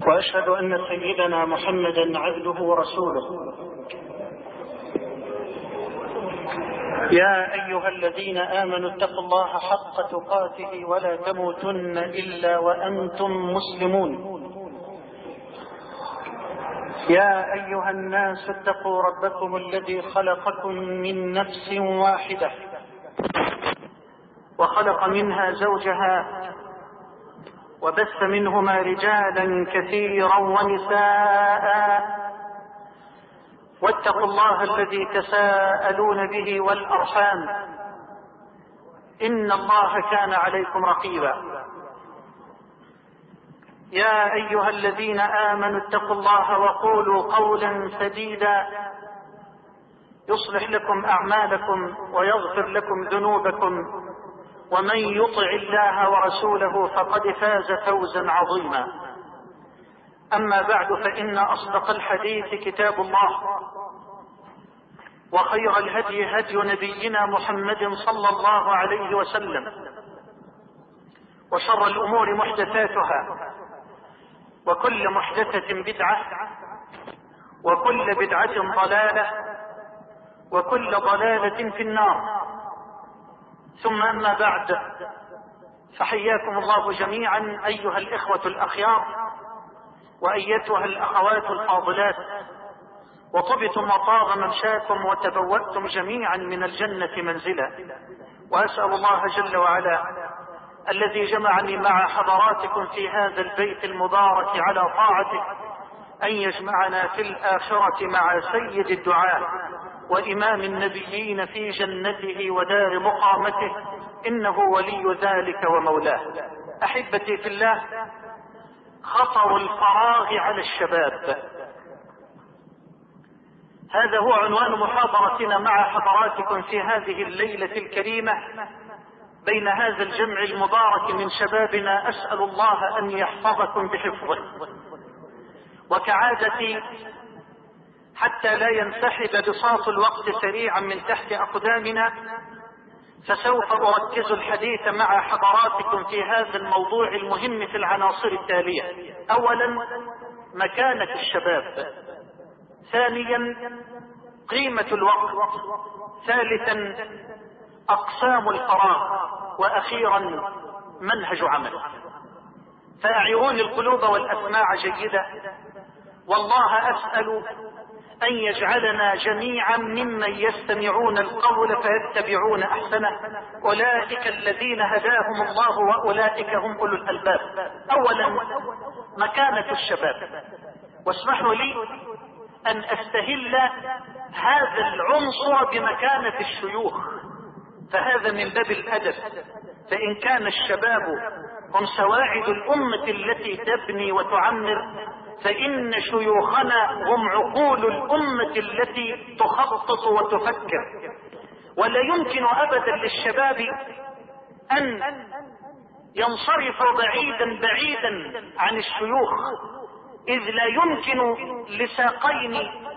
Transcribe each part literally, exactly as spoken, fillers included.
وأشهد أن سيدنا محمدا عبده ورسوله. يا أيها الذين آمنوا اتقوا الله حق تقاته ولا تموتن إلا وأنتم مسلمون. يا أيها الناس اتقوا ربكم الذي خلقكم من نفس واحدة وخلق منها زوجها وبث منهما رجالا كثيرا ونساء، واتقوا الله الذي تساءلون به والأرحام إن الله كان عليكم رقيبا. يا أيها الذين آمنوا اتقوا الله وقولوا قولا سديدا يصلح لكم أعمالكم ويغفر لكم ذنوبكم، ومن يطع الله ورسوله فقد فاز فوزا عظيما. أما بعد، فإن أصدق الحديث كتاب الله، وخير الهدي هدي نبينا محمد صلى الله عليه وسلم، وشر الأمور محدثاتها، وكل محدثة بدعة، وكل بدعة ضلالة، وكل ضلالة في النار. ثم أما بعد، فحياكم الله جميعا أيها الإخوة الأخيار وأيتها الأخوات الفاضلات، وطبتم وطاب ممشاكم وتبوأتم جميعا من الجنة منزلا. وأسأل الله جل وعلا الذي جمعني مع حضراتكم في هذا البيت المبارك على طاعته أن يجمعنا في الآخرة مع سيد الدعاء وإمام النبيين في جنته ودار مقامته، إنه ولي ذلك ومولاه. أحبتي في الله، خطر الفراغ على الشباب، هذا هو عنوان محاضرتنا مع حضراتكم في هذه الليلة الكريمة بين هذا الجمع المبارك من شبابنا. أسأل الله أن يحفظكم بحفظه. وكعادتي، حتى لا ينسحب بساط الوقت سريعا من تحت أقدامنا، فسوف أركز الحديث مع حضراتكم في هذا الموضوع المهم في العناصر التالية: أولا، مكانة الشباب; ثانيا، قيمة الوقت; ثالثا، أقسام الفراغ; وأخيرا، منهج عمل. فأعيروني القلوب والأسماع جيدة، والله أسأل أن يجعلنا جميعا ممن يستمعون القول فيتبعون أحسنه، أولئك الذين هداهم الله وأولئك هم أولو الألباب. أولا، مكانة الشباب. واسمحوا لي أن أستهل هذا العنصر بمكانة الشيوخ، فهذا من باب الأدب، فإن كان الشباب هم سواعد الأمة التي تبني وتعمر، فإن شيوخنا هم عقول الأمة التي تخطط وتفكر. ولا يمكن أبدا للشباب أن ينصرفوا بعيدا بعيدا عن الشيوخ، إذ لا يمكن لساقين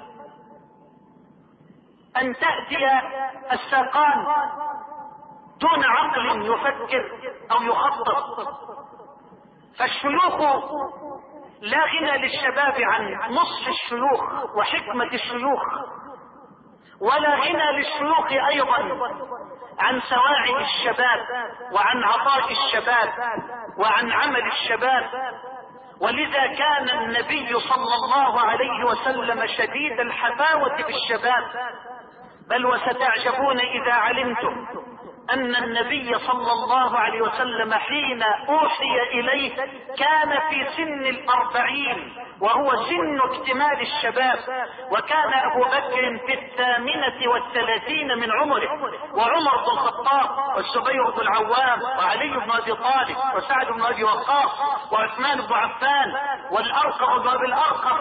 أن تأتي الساقان دون عقل يفكر أو يخطط. فالشيوخ لا غنى للشباب عن نصح الشيوخ وحكمة الشيوخ، ولا غنى للشيوخ أيضا عن سواعد الشباب وعن عطاء الشباب وعن عمل الشباب. ولذا كان النبي صلى الله عليه وسلم شديد الحفاوة بالشباب. بل وستعجبون إذا علمتم أن النبي صلى الله عليه وسلم حين أوحي إليه كان في سن الأربعين، وهو سن اكتمال الشباب. وكان أبو بكر في الثامنة والثلاثين من عمره، وعمر بن الخطاب، والزبير بن العوام، وعلي بن أبي طالب، وسعد بن أبي وقاص، وعثمان بن عفان، والأرقم بن أبي الأرقم،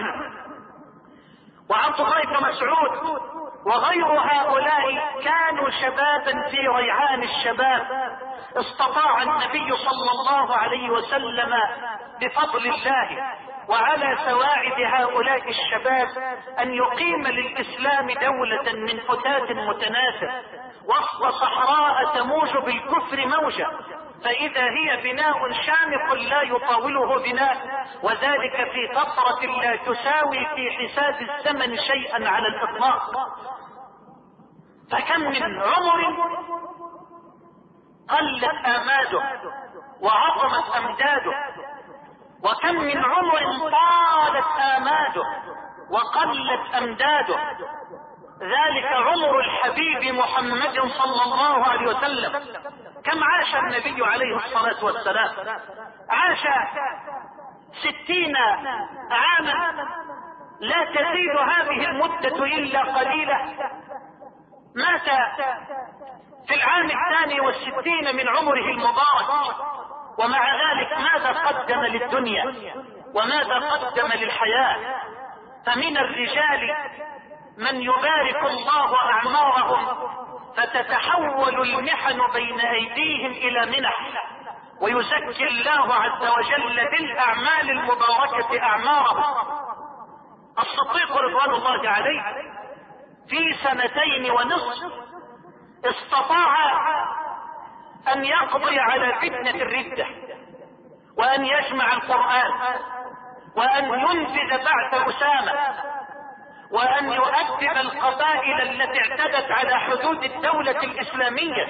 وعبد الله بن مسعود، وغير هؤلاء كانوا شبابا في ريعان الشباب. استطاع النبي صلى الله عليه وسلم بفضل الله وعلى سواعد هؤلاء الشباب أن يقيم للإسلام دولة من فتات متناثر وسط صحراء تموج بالكفر موجة. فإذا هي بناء شامخ لا يطاوله بناء، وذلك في فترة لا تساوي في حساب الزمن شيئا على الإطلاق. فكم من عمر قلت آماده وعظمت أمداده، وكم من عمر طالت آماده وقلت أمداده. ذلك عمر الحبيب محمد صلى الله عليه وسلم. كم عاش النبي عليه الصلاة والسلام؟ عاش ستين عاما، لا تزيد هذه المدة إلا قليلة. مات في العام الثاني والستين من عمره المبارك، ومع ذلك ماذا قدم للدنيا وماذا قدم للحياة؟ فمن الرجال من يبارك الله أعمارهم فتتحول المحن بين أيديهم إلى منح، ويزكي الله عز وجل بالأعمال المباركة أعمارهم. الصديق رضوان الله عليه في سنتين ونصف استطاع أن يقضي على فتنة الردة، وأن يجمع القرآن، وأن ينفذ بعث أسامة، وأن يؤدب القبائل التي اعتدت على حدود الدولة الإسلامية.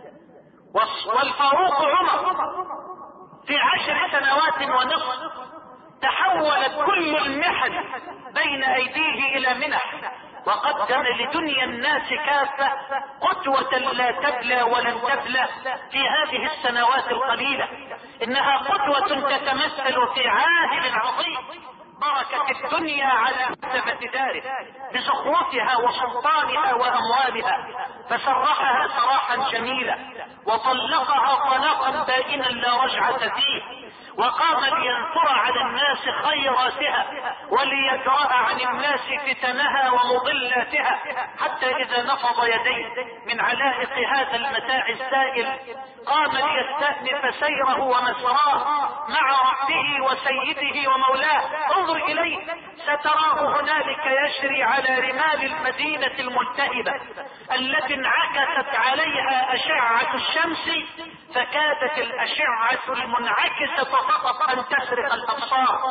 والفاروق عمر في عشر سنوات ونصف تحولت كل المحن بين أيديه إلى منح، وقدم لدنيا الناس كافة قدوة لا تبلى ولن تبلى في هذه السنوات القليلة. إنها قدوة تتمثل في عادل عظيم بركت الدنيا على مرتبة داره بزخرفها وسلطانها وأموالها، فسرحها سراحا جميلا وطلقها طلاقا بائنا لا رجعة فيه، وقام لينثر على الناس خيراتها وليدرأ عن الناس فتنها ومضلاتها، حتى إذا نفض يديه من علائق هذا المتاع السائل قام ليستأنف سيره ومسراه مع ربه وسيده ومولاه. انظر إليه، ستراه هنالك يجري على رمال المدينة الملتهبة التي انعكست عليها أشعة الشمس، فكادت الأشعة المنعكسة فقط أن تسرق الأبصار.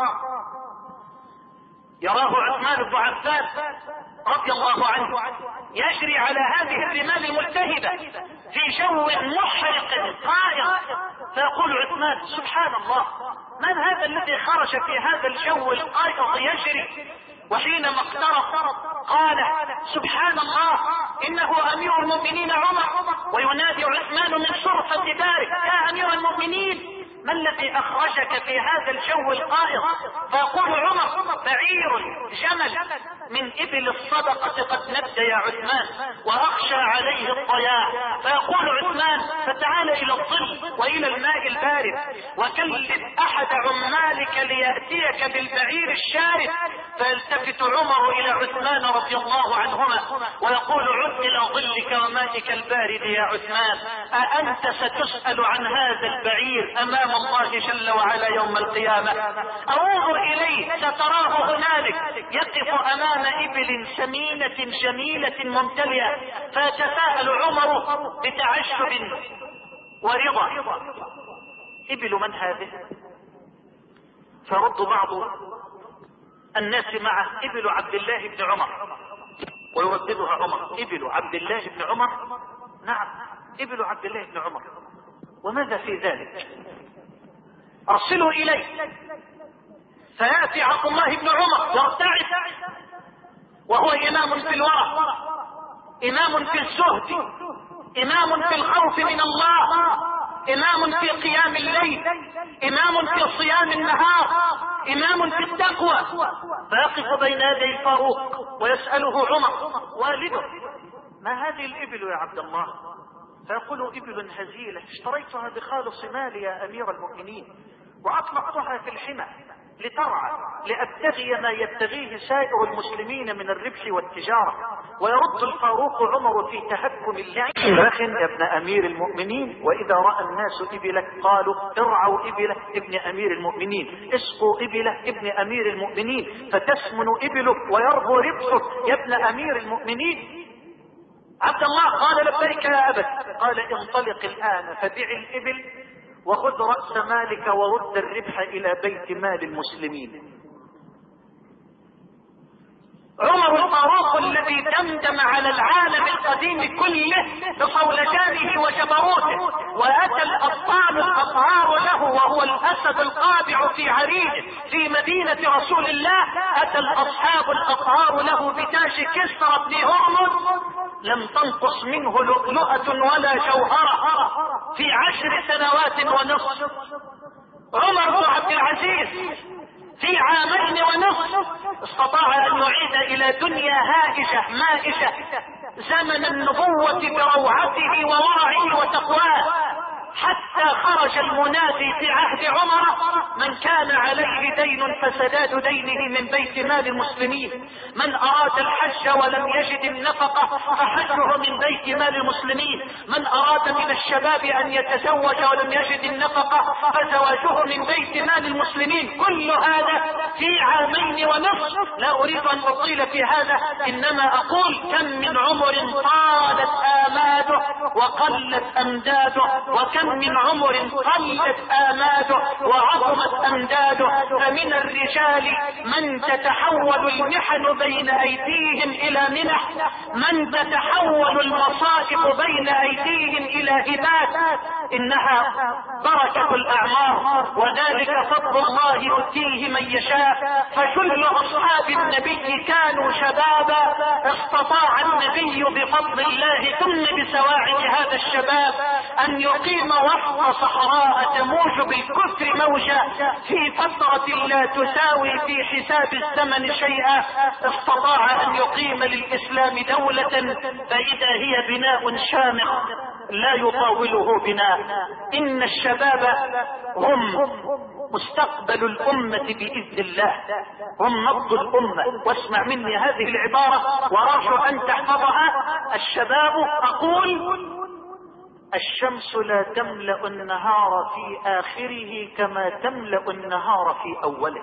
يراه عثمان بن عفان رضي الله عنه يجري على هذه الرمال الملتهبة في جو محرق قائق، فيقول عثمان: سبحان الله، من هذا الذي خرج في هذا الجو القائق يجري؟ وحينما اقترب قال: سبحان الله، انه امير المؤمنين عمر. وينادي عثمان من شرفة داره: يا امير المؤمنين، ما الذي اخرجك في هذا الجو القائق؟ فيقول عمر: بعير جمل من ابل الصدقة قد نبت يا عثمان، واخشى عليه الضياع. فيقول عثمان: فتعال الى الظل والى الماء البارد، وكلف احد عمالك ليأتيك بالبعير الشارد. فيلتفت عمر الى عثمان رضي الله عنهما ويقول: عد الى ظلك ومائك البارد يا عثمان، أأنت ستسأل عن هذا البعير امام الله جل وعلا يوم القيامة؟ انظر اليه، ستراه هنالك يقف امام ابل سمينة جميلة ممتلئة. فيتساءل عمر بتعجب ورضا: ابل من هذه؟ فرد بعض الناس معه: ابل عبد الله بن عمر. ويرددها عمر: ابل عبد الله بن عمر؟ نعم، ابل عبد الله بن عمر. وماذا في ذلك؟ ارسلوا اليه. فيأتي عبد الله بن عمر يرتعد، وهو امام في الورع، امام في الزهد، امام في الخوف من الله، امام في قيام الليل، امام في صيام النهار، امام في التقوى. فيقف بين يدي الفاروق ويسأله عمر والده: ما هذه الابل يا عبد الله؟ فيقول: ابل هزيلة اشتريتها بخالص مالي يا امير المؤمنين، واطلقتها في الحمى لترعى لأبتغي ما يبتغيه سائر المسلمين من الربح والتجارة. ويرد الفاروق عمر في تهكم اللعب: لكن يا ابن امير المؤمنين، واذا رأى الناس ابلك قالوا: ارعوا ابله ابن امير المؤمنين، اسقوا ابله ابن امير المؤمنين، فتسمن ابلك ويربو ربحك يا ابن امير المؤمنين. عبد الله قال: لبيك يا ابت. قال: انطلق الان فبيع الابل وخذ رأس مالك ورد الربح إلى بيت مال المسلمين. عمر الفاروق الذي دمدم على العالم القديم كله بصولجانه وجبروته، واتى الابطال الاطهار له وهو الاسد القابع في عريضه في مدينة رسول الله، اتى الاصحاب الاطهار له بتاج كسرى بن هرمز لم تنقص منه لؤلؤة ولا جوهرة في عشر سنوات ونصف. عمر بن عبد العزيز في عامين ونصف استطاع ان يعيد الى دنيا هائجة مائجة زمن النبوة بروعته وورعه وتقواه، حتى خرج المنادي في عهد عمر: من كان عليه دين فسداد دينه من بيت مال المسلمين، من اراد الحج ولم يجد النفقة فحجه من بيت مال المسلمين، من اراد من الشباب ان يتزوج ولم يجد النفقة فزواجه من بيت مال المسلمين. كل هذا في عامين ونصف. لا اريد ان اطيل في هذا، انما اقول كم من عمر طالت اماده وقلت امداده، وكم من عمر قلت آماده وعظمت أمداده. فمن الرجال من تتحول المحن بين أيديهم إلى منح، من تتحول المصائب بين أيديهم إلى هبات. إنها بركة الأعمار وذلك فضل الله يؤتيه من يشاء. فكل أصحاب النبي كانوا شبابا، استطاع النبي بفضل الله ثم بسواعد هذا الشباب أن يقيم وسط صحراء تموج بالكفر موجة في فترة لا تساوي في حساب الزمن شيئا. استطاع أن يقيم للإسلام دولة فإذا هي بناء شامخ لا يطاوله بناء. إن الشباب هم مستقبل الأمة بإذن الله، هم نبض الأمة. واسمع مني هذه العبارة وأرجو أن تحفظها: الشباب، أقول الشمس لا تملأ النهار في آخره كما تملأ النهار في أوله.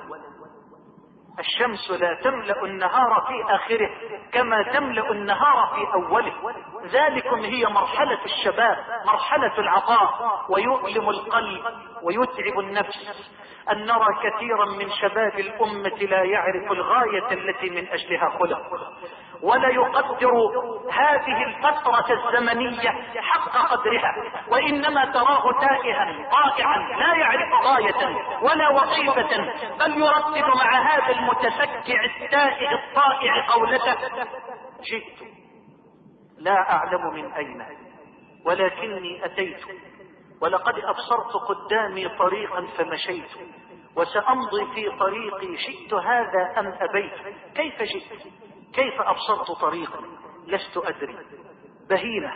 الشمس لا تملأ النهار في آخره كما تملأ النهار في أوله. ذلكم هي مرحلة الشباب، مرحلة العطاء. ويؤلم القلب ويتعب النفس أن نرى كثيرا من شباب الأمة لا يعرف الغاية التي من أجلها خلق، ولا يقدر هذه الفترة الزمنية حق قدرها، وإنما تراه تائها ضائعا لا يعرف غاية ولا وظيفة، بل يردد مع هذا المتسكع التائه الطائع قولته: جئت لا أعلم من أين ولكني أتيت، ولقد أبصرت قدامي طريقا فمشيت، وسأمضي في طريقي شئت هذا أم أبيت. كيف جئت؟ كيف أبصرت طريقا؟ لست أدري. بهيمة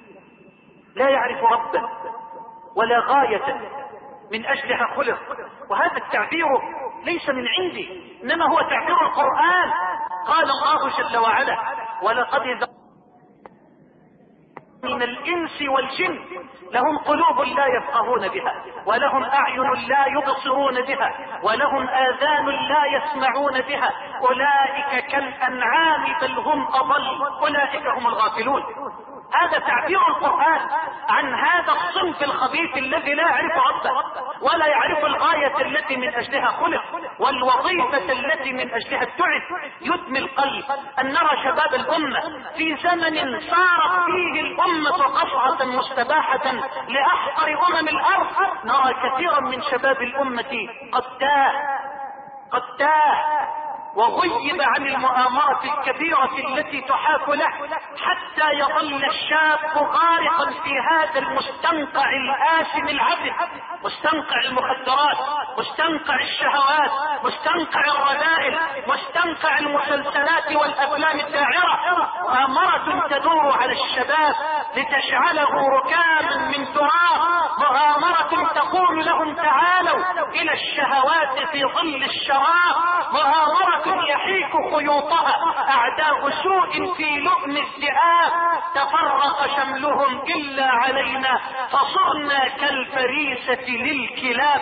لا يعرف ربه ولا غاية من أجلها خلق. وهذا التعبير ليس من عندي، إنما هو تعبير القرآن. قال الله جل وعلا: ولقد من الإنس والجن لهم قلوب لا يفقهون بها، ولهم أعين لا يبصرون بها، ولهم آذان لا يسمعون بها، أولئك كالأنعام بل هم أضل، أولئك هم الغافلون. هذا تعبير القرآن عن هذا الصنف الخبيث الذي لا يعرف ربه ولا يعرف الغاية التي من أجلها خلق والوظيفة التي من أجلها ابتعث. يدمي القلب أن نرى شباب الأمة في زمن صارت فيه الأمة قصعة مستباحة لأحقر أمم الأرض. نرى كثيرا من شباب الأمة قد تاه قد تاه وغيب عن المؤامرة الكبيرة التي تحاك له، حتى يظل الشاب غارقا في هذا المستنقع الآثم العبث، مستنقع المخدرات، مستنقع الشهوات، مستنقع الرذائل، مستنقع المسلسلات والأفلام الداعرة. مؤامرة تدور على الشباب لتجعله ركاما من تراب، مؤامرة تقول لهم تعالوا إلى الشهوات في ظل الشراب، مؤامرة يحيك خيوطها أعداء سوء في لؤم الذئاب. تفرق شملهم إلا علينا فصرنا كالفريسة للكلاب.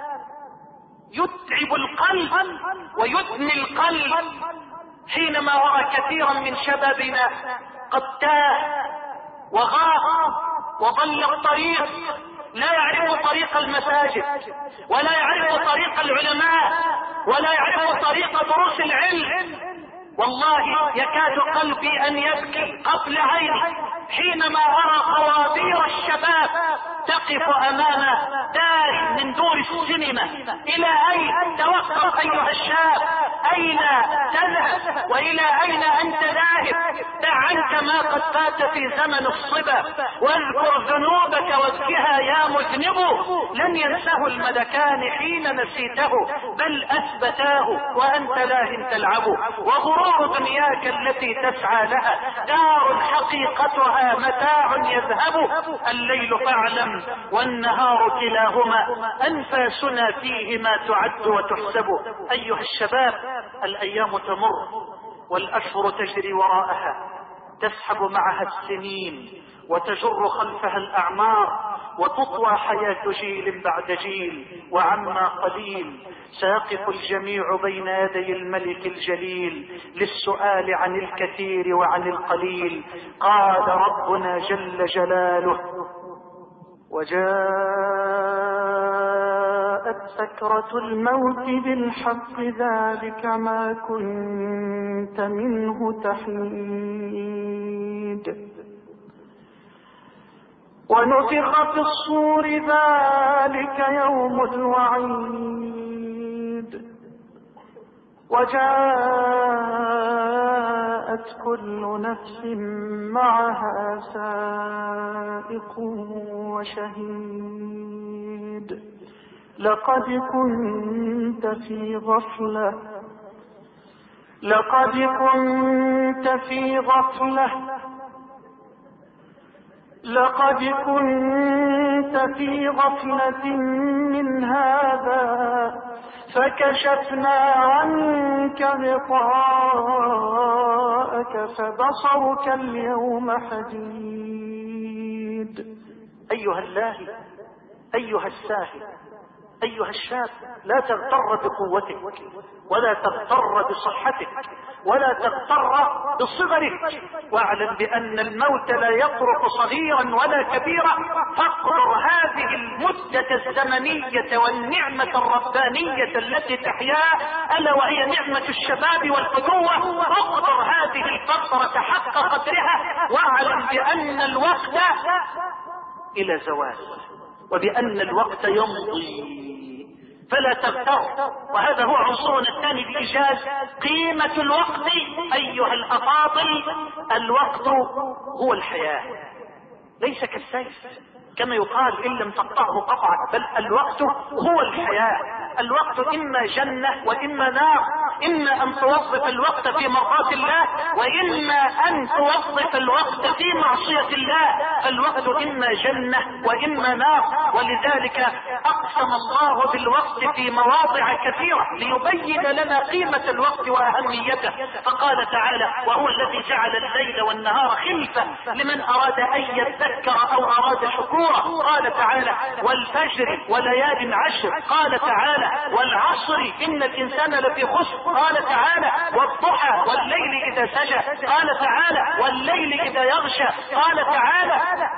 يتعب القلب ويدمي القلب حينما أرى كثيرا من شبابنا قد تاه وغاب وضل الطريق لا يعرف طريق المساجد، ولا يعرف طريق العلماء، ولا يعرف طريق دروس العلم. والله يكاد قلبي ان يبكي قبل عيني حينما ارى خوابير الشباب تقف امام دار من دور السينما. الى اين توقف ايها الشاب؟ اين تذهب والى اين انت ذاهب؟ دع عنك ما قد فات في زمن الصبا، واذكر ذنوبك وابكها يا مذنب. لن ينسه الملكان حين نسيته، بل اثبتاه وانت لاه تلعب. وغرور دنياك التي تسعى لها دار حقيقتها متاع يذهب. الليل فاعلم والنهار كلاهما انفاسنا فيهما تعد وتحسب. ايها الشباب، الايام تمر والاشهر تجري وراءها، تسحب معها السنين وتجر خلفها الاعمار، وتطوى حياة جيل بعد جيل، وعما قليل سيقف الجميع بين يدي الملك الجليل للسؤال عن الكثير وعن القليل. قال ربنا جل جلاله: وجاءت سكرة الموت بالحق ذلك ما كنت منه تحيد. ونفخ في الصور ذلك يوم الوعيد. وجاءت كل نفس معها سائق وشهيد. لقد كنت في غفلة لقد كنت في غفلة لقد كنت في غفلة من هذا فكشفنا عنك غطاءك فبصرك اليوم حديد. أيها اللاهي، أيها الساهي، أيها الشاب، لا تغتر بقوتك، ولا تغتر بصحتك، ولا تغتر بصغرك، واعلم بأن الموت لا يترك صغيرا ولا كبيرا. فاقدر هذه المدة الزمنية والنعمة الربانية التي تحياها، ألا وهي نعمة الشباب والفتوة. اقدر هذه الفترة حق قدرها، واعلم بأن الوقت إلى زوال، وبأن الوقت يمضي، فلا تغتر. وهذا هو عنصرنا الثاني بإيجاز قيمة الوقت. أيها الأفاضل، الوقت هو الحياة، ليس كالسيف كما يقال إن لم تقطعه قطعك، بل الوقت هو الحياة. الوقت إما جنة وإما نار، إما أن توظف الوقت في مرضاة الله، وإما أن توظف الوقت في معصية الله. الوقت إما جنة وإما نار، ولذلك أقسم الله بالوقت في مواضع كثيرة ليبين لنا قيمة الوقت وأهميته. فقال تعالى: وهو الذي جعل الليل والنهار خلفة لمن أراد أن يذكر أو أراد شكورا. قال تعالى: والفجر وليال عشر. قال تعالى: والعصر إن الإنسان لفي خسر. قال تعالى: والضحى والليل إذا سجى. قال تعالى: والليل إذا يغشى. قال تعالى: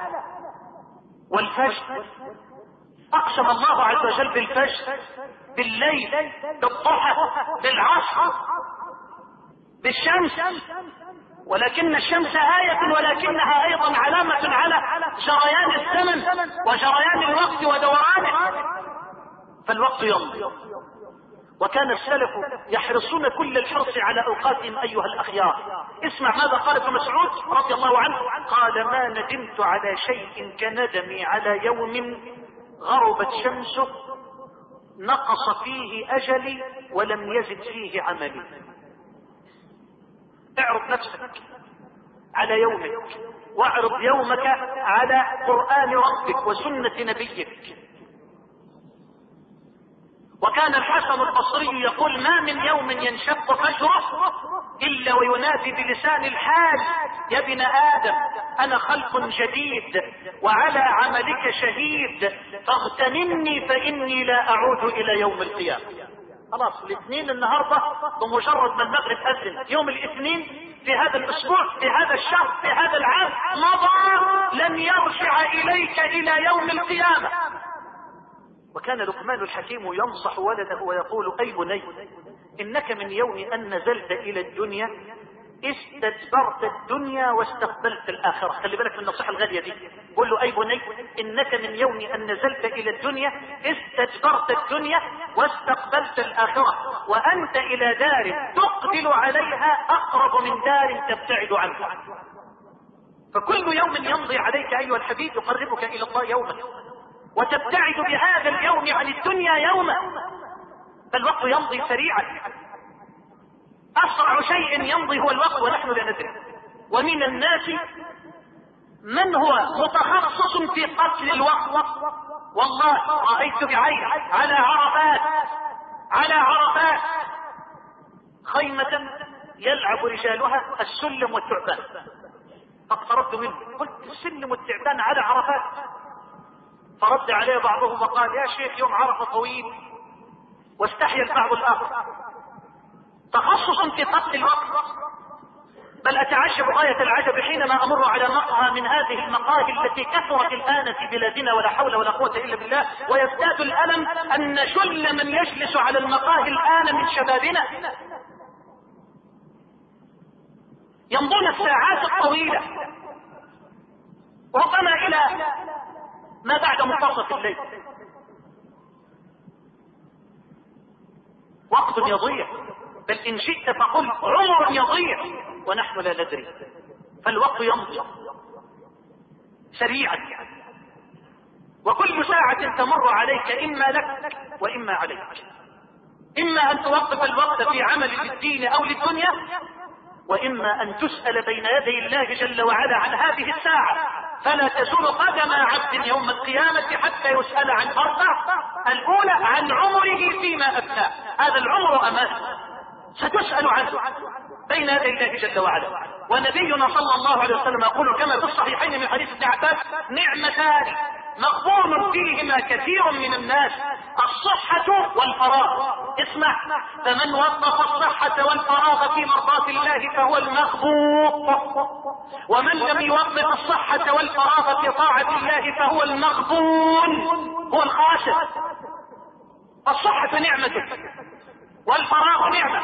والفجر. أقسم الله عز وجل بالفجر، بالليل، بالضحى، بالعصر، بالشمس. ولكن الشمس آية، ولكنها أيضا علامة على جريان الزمن وجريان الوقت ودورانه. فالوقت يمضي، وكان السلف يحرصون كل الحرص على أوقاتهم أيها الأخيار. اسمع ماذا قال ابن مسعود رضي الله عنه: قال: ما ندمت على شيء كندمي على يوم غربت شمسه نقص فيه أجلي ولم يزد فيه عملي. اعرض نفسك على يومك، واعرض يومك على قرآن ربك وسنة نبيك. وكان الحسن البصري يقول: ما من يوم ينشق فجره إلا وينادي بلسان الحال: يا ابن آدم، أنا خلق جديد وعلى عملك شهيد، فاغتنمني فإني لا أعود إلى يوم القيامة. خلاص، الاثنين النهاردة بمجرد ما المغرب أذن يوم الاثنين في هذا الأسبوع، في هذا الشهر، في هذا العام، مضى، لن يرجع إليك إلى يوم القيامة. وكان لقمان الحكيم ينصح ولده ويقول: أي بني، إنك من يوم أن نزلت إلى الدنيا استدبرت الدنيا واستقبلت الآخرة. خلي بالك من النصيحة الغالية دي. قل له: أي بني، إنك من يوم أن نزلت إلى الدنيا استدبرت الدنيا واستقبلت الآخرة، وأنت إلى دار تقبل عليها أقرب من دار تبتعد عنها. فكل يوم يمضي عليك أيها الحبيب يقربك إلى الله يوما، وتبتعد بهذا اليوم عن الدنيا يوما. فالوقت يمضي سريعا، أسرع شيء يمضي هو الوقت ونحن لا ندري. ومن الناس من هو متخصص في قتل الوقت. والله رأيت بعيني على عرفات على عرفات خيمة يلعب رجالها السلم والتعبان. فاقتربت منه قلت: السلم والتعبان على عرفات؟ فرد عليه بعضهم وقال: يا شيخ، يوم عرفة طويل. واستحيا البعض الآخر. تخصص في قتل الوقت. بل أتعجب غاية العجب حينما أمر على مقهى من هذه المقاهي التي كثرت الآن في بلادنا، ولا حول ولا قوة إلا بالله. ويزداد الألم أن شل من يجلس على المقاهي الآن من شبابنا يمضون الساعات الطويلة، ربما إلى ما بعد منتصف الليل. وقت يضيع، بل إن شئت فقل عمر يضيع ونحن لا ندري. فالوقت يمضي سريعا، وكل ساعة تمر عليك إما لك وإما عليك. إما أن توقف الوقت في عمل للدين أو للدنيا، وإما أن تسأل بين يدي الله جل وعلا عن هذه الساعة. فلا تزول قدم عبد يوم القيامة حتى يسأل عن أربع. الأولى عن عمره فيما أفناه، هذا العمر أمامه ستسأل عنه بين يدي الله جل وعلا. ونبينا صلى الله عليه وسلم يقول كما في الصحيحين من حديث ابن عباس: نعمتان مغبون فيهما كثير من الناس، الصحة والفراغ. اسمع: فمن وظف الصحة والفراغ في مرضاة الله فهو المغبون، ومن لم يوظف الصحة والفراغ في طاعة الله فهو المغبون، هو الخاسر. الصحة نعمة والفراغ نعمة.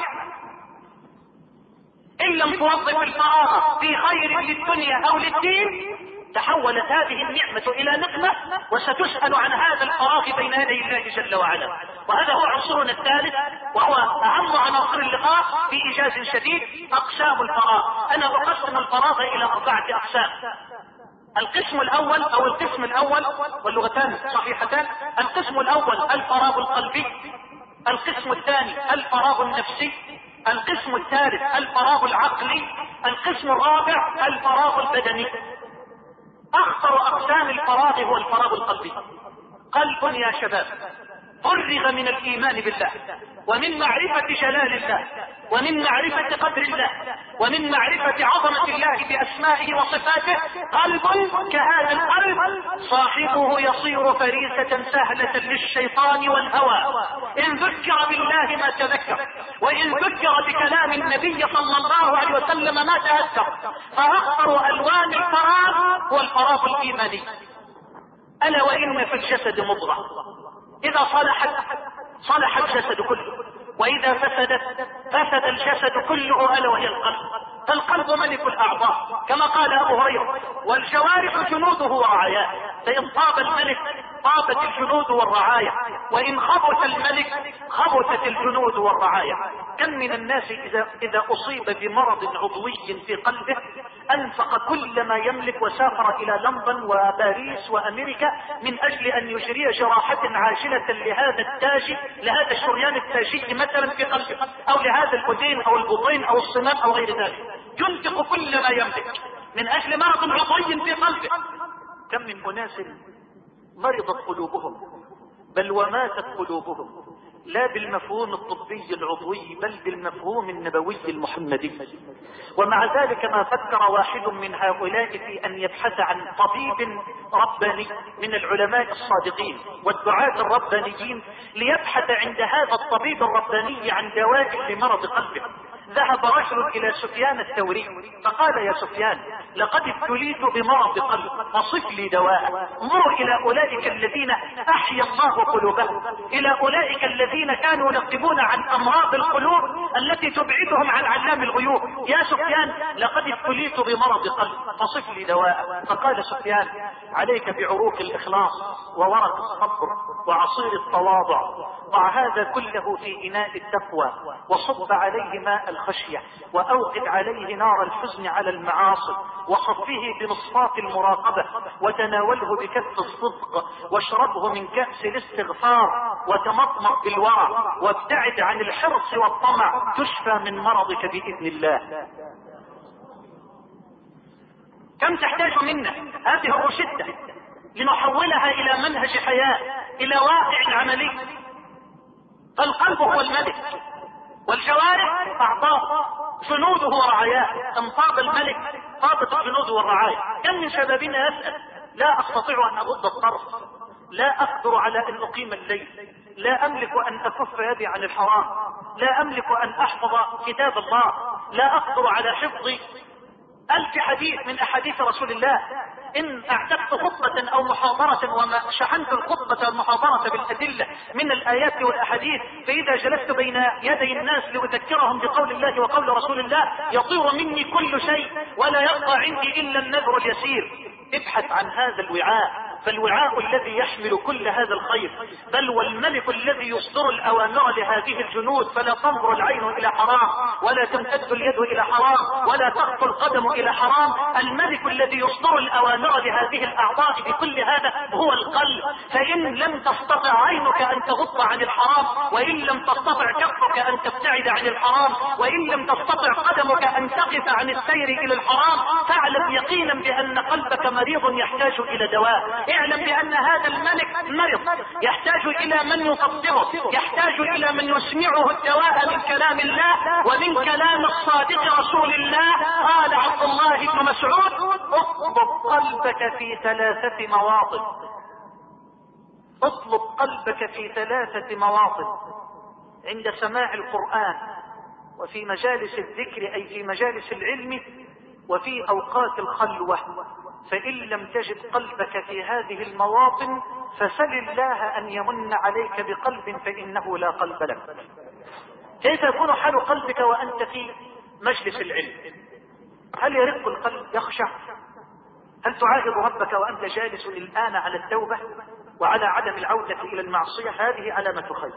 إن لم توظف الفراغ في خير للدنيا أو للدين تحولت هذه النعمة إلى نقمة، وستسأل عن هذا الفراغ بين يدي الله جل وعلا. وهذا هو عنصرنا الثالث، وهو أهم عناصر اللقاء بإيجاز شديد: أقسام الفراغ. أنا أقسم الفراغ إلى أربعة أقسام. القسم الأول أو القسم الأول، واللغتان صحيحتان، القسم الأول الفراغ القلبي، القسم الثاني الفراغ النفسي، القسم الثالث الفراغ العقلي، القسم الرابع الفراغ البدني. أخطر أقسام الفراغ هو الفراغ القلبي. قلب يا شباب فرغ من الإيمان بالله، ومن معرفة جلال الله، ومن معرفة قدر الله، ومن معرفة عظمة الله بأسمائه وصفاته. قلب كهذا القلب صاحبه يصير فريسة سهلة للشيطان والهوى. إن ذكر بالله ما تذكر، وإن ذكر بكلام النبي صلى الله عليه وسلم ما تأثر. فأخطر ألوان الفراغ هو الفراغ الإيماني. ألا وإن في الجسد مضغة إذا صلحت صلح الجسد كله، وإذا فسدت فسد الجسد كله، ألا وهي القلب. فالقلب ملك الأعضاء كما قال أبو هريرة: والجوارح جنوده ورعاياه. فإن طاب الملك طابت الجنود والرعايا، وإن خبث الملك خبثت الجنود والرعايا. كم من الناس إذا, إذا أصيب بمرض عضوي في قلبه أنفق كل ما يملك وسافر إلى لندن وباريس وأمريكا من أجل أن يجري جراحة عاجلة لهذا التاج، لهذا الشريان التاجي مثلا في قلبه، أو لهذا الأذين أو البطين أو الصمام أو غير ذلك. ينفق كل ما يملك من أجل مرض عضوي في قلبه. كم من أناس مرضت قلوبهم بل وماتت قلوبهم، لا بالمفهوم الطبي العضوي بل بالمفهوم النبوي المحمدي. ومع ذلك ما فكر واحد من هؤلاء في أن يبحث عن طبيب رباني من العلماء الصادقين والدعاة الربانيين، ليبحث عند هذا الطبيب الرباني عن دواء لمرض قلبه. ذهب رجل الى سفيان الثوري فقال: يا سفيان، لقد ابتليت بمرض قلب فصف لي دواء. انظروا الى اولئك الذين احيا الله قلوبهم، الى اولئك الذين كانوا ينقبون عن امراض القلوب التي تبعدهم عن علام الغيوب. يا سفيان، لقد ابتليت بمرض قلب فصف لي دواء. فقال سفيان: عليك بعروق الاخلاص وورق الصبر وعصير التواضع، ضع هذا كله في اناء التقوى وصب عليه ماء الخشية واوقد عليه نار الحزن على المعاصي وصفه بمصفاة المراقبة وتناوله بكف الصدق واشربه من كأس الاستغفار وتمطمط بالورع وابتعد عن الحرص والطمع تشفى من مرضك بإذن الله. كم تحتاج منا هذه الروشتة لنحولها إلى منهج حياة، إلى واقع عملي. فالقلب هو الملك والجوارح أعضاء جنوده ورعاياه. ان طاب الملك طابت الجنود والرعايا. كم من شبابنا يسأل: لا استطيع ان اغض الطرف، لا اقدر على ان اقيم الليل، لا املك ان اكف يدي عن الحرام، لا املك ان احفظ كتاب الله، لا اقدر على حفظ الف حديث من احاديث رسول الله. ان اعتدت خطبة او محاضرة وما شحنت الخطبة والمحاضرة بالادلة من الايات والاحاديث، فاذا جلست بين يدي الناس لاذكرهم بقول الله وقول رسول الله يطير مني كل شيء ولا يبقى عندي الا النذر اليسير. ابحث عن هذا الوعاء، فالوعاء الذي يحمل كل هذا الخير، بل والملك الذي يصدر الاوامر لهذه الجنود، فلا تنظر العين الى حرام ولا تمتد اليد الى حرام ولا تخطو القدم الى حرام. الملك الذي يصدر الاوامر لهذه الاعضاء بكل هذا هو القلب. فان لم تستطع عينك ان تغض عن الحرام، وان لم تستطع كفك ان تبتعد عن الحرام، وان لم تستطع قدمك ان تقف عن السير الى الحرام، فاعلم يقينا بان قلبك مريض يحتاج الى دواء. اعلم بان هذا الملك مرض يحتاج الى من يطببه، يحتاج الى من يسمعه الدواء من كلام الله ومن كلام الصادق رسول الله. قال عبد الله بن مسعود: اطلب قلبك في ثلاثة مواطن. اطلب قلبك في ثلاثة مواطن: عند سماع القرآن، وفي مجالس الذكر أي في مجالس العلم، وفي أوقات الخلوة. فإن لم تجد قلبك في هذه المواطن فسل الله أن يمن عليك بقلب فإنه لا قلب لك. كيف يكون حال قلبك وأنت في مجلس العلم؟ هل يرق القلب يخشع؟ هل تعاهد ربك وأنت جالس الآن على التوبة وعلى عدم العودة إلى المعصية؟ هذه علامة خير.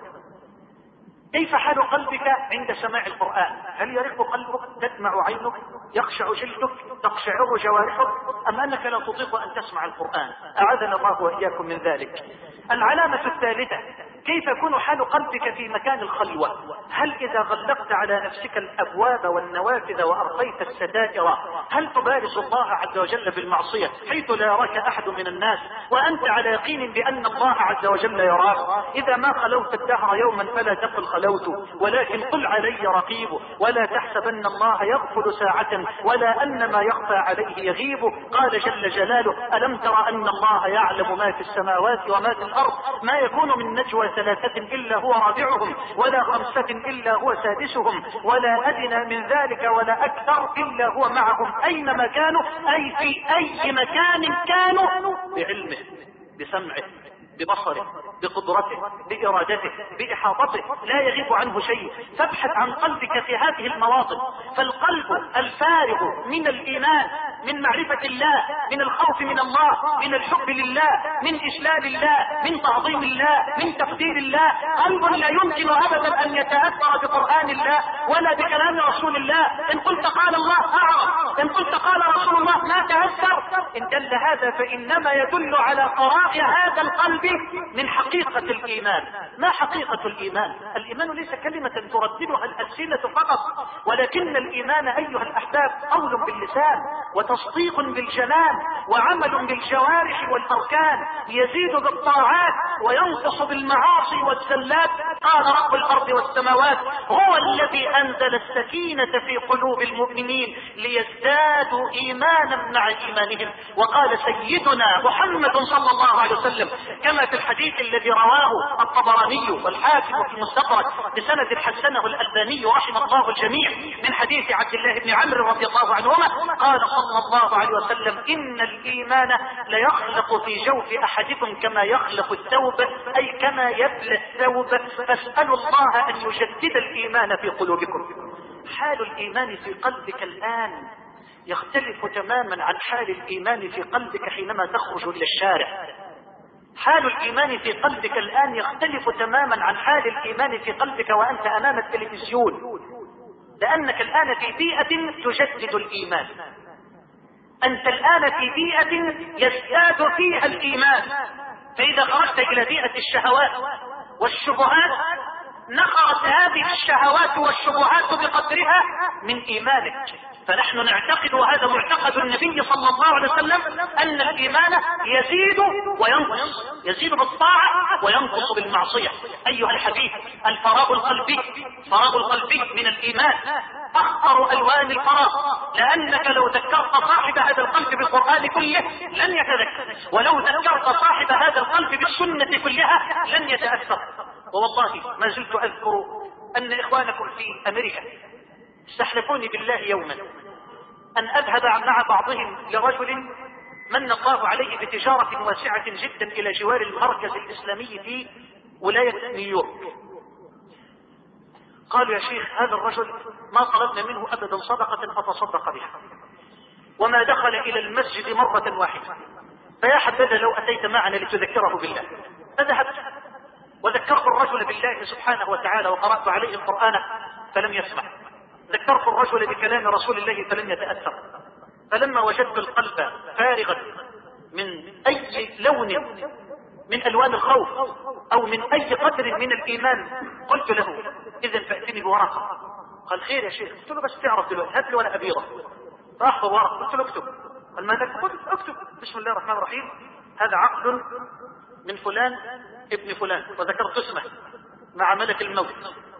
كيف حال قلبك عند سماع القرآن؟ هل يرق قلبك؟ تدمع عينك؟ يخشع جلدك؟ تقشعر جوارحك؟ أم أنك لا تطيق أن تسمع القرآن؟ أعاذنا الله وإياكم من ذلك. العلامة الثالثة: كيف يكون حال قلبك في مكان الخلوة؟ هل إذا غلقت على نفسك الأبواب والنوافذ وأرخيت الستائر هل تبارز الله عز وجل بالمعصية حيث لا يراك أحد من الناس وأنت على يقين بأن الله عز وجل يراك؟ إذا ما خلوت الدهر يوما فلا تقل خلوت، ولكن قل علي رقيب، ولا تحسبن الله يغفل ساعة ولا أن ما يخفى عليه يغيب. قال جل جلاله: ألم تر أن الله يعلم ما في السماوات وما في الأرض، ما يكون من نجوى ثلاثة إلا هو رابعهم ولا خمسة إلا هو سادسهم ولا أدنى من ذلك ولا أكثر إلا هو معهم أينما كانوا، أي في أي مكان كانوا، بعلمه، بسمعه، ببصره، بقدرته، بإرادته، بإحاطته، لا يغيب عنه شيء. فابحث عن قلبك في هذه المواطن. فالقلب الفارغ من الإيمان، من معرفة الله، من الخوف من الله، من الحب لله، من إجلال الله، من تعظيم الله، من تقدير الله، قلب لا يمكن أبدا أن يتأثر بقرآن الله ولا بكلام رسول الله. إن قلت قال الله أعرف، إن قلت قال رسول الله ما تأثر. إن دل هذا فإنما يدل على قراء هذا القلب من حقيقة الإيمان. ما حقيقة الإيمان؟ الإيمان ليس كلمة ترددها الألسنة فقط، ولكن الإيمان أيها الأحباب قول باللسان وتصديق بالجنان وعمل بالجوارح والأركان، يزيد بالطاعات وينقص بالمعاصي والزلات. قال رب الارض والسماوات هو الذي انزل السكينة في قلوب المؤمنين ليزدادوا ايمانا مع ايمانهم. وقال سيدنا محمد صلى الله عليه وسلم كما في الحديث الذي رواه الطبراني والحاكم في المستدرك بسند حسنه الالباني رحمه الله الجميع من حديث عبد الله بن عمرو رضي الله عنهما قال صلى الله عليه وسلم ان الايمان ليخلق في جوف احدكم كما يخلق الثوب، اي كما يبلى الثوب، فاسالوا الله ان يجدد الايمان في قلوبكم. حال الايمان في قلبك الان يختلف تماما عن حال الايمان في قلبك حينما تخرج الى الشارع. حال الايمان في قلبك الان يختلف تماما عن حال الايمان في قلبك وانت امام التلفزيون، لانك الان في بيئة تجدد الايمان. انت الان في بيئة يزداد فيها الايمان، فاذا خرجت الى بيئة الشهوات والشبهات نقرت هذه الشهوات والشبهات بقدرها من ايمانك. فنحن نعتقد وهذا معتقد النبي صلى الله عليه وسلم ان الايمان يزيد وينقص، يزيد بالطاعة وينقص بالمعصية. ايها الحبيب الفراغ القلبي، فراغ القلبي من الايمان اخطر الوان الفراغ، لانك لو ذكرت صاحب هذا القلب بالقرآن كله لن يتذكر، ولو ذكرت صاحب هذا القلب بالسنة كلها لن يتأثر. ووالله ما زلت اذكر ان اخوانكم في امريكا استحلفوني بالله يوما ان اذهب مع بعضهم لرجل من الله عليه بتجارة واسعة جدا الى جوار المركز الاسلامي في ولاية نيويورك. قالوا يا شيخ هذا الرجل ما طلبنا منه ابدا صدقة فتصدق بها، وما دخل الى المسجد مرة واحدة، فيا حبذا لو اتيت معنا لتذكره بالله. فذهبت وذكرت الرجل بالله سبحانه وتعالى وقرأت عليه القرآن فلم يسمع، ذكرت الرجل بكلام رسول الله فلم يتأثر. فلما وجدت القلب فارغا من اي لون من الوان الخوف او من اي قدر من الايمان قلت له اذا فأتني بورقة. قال خير يا شيخ. قلت له بس تعرف دلوقتي هات لي ولا ابيضة. راح بورقة قلت له اكتب. قال ماذا؟ قلت اكتب بسم الله الرحمن الرحيم هذا عقد من فلان ابن فلان وذكرت اسمه مع ملك الموت،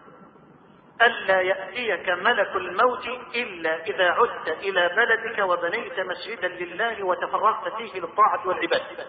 ألا يأتيك ملك الموت إلا إذا عدت إلى بلدك وبنيت مسجدا لله وتفرغت فيه للطاعة والعبادة.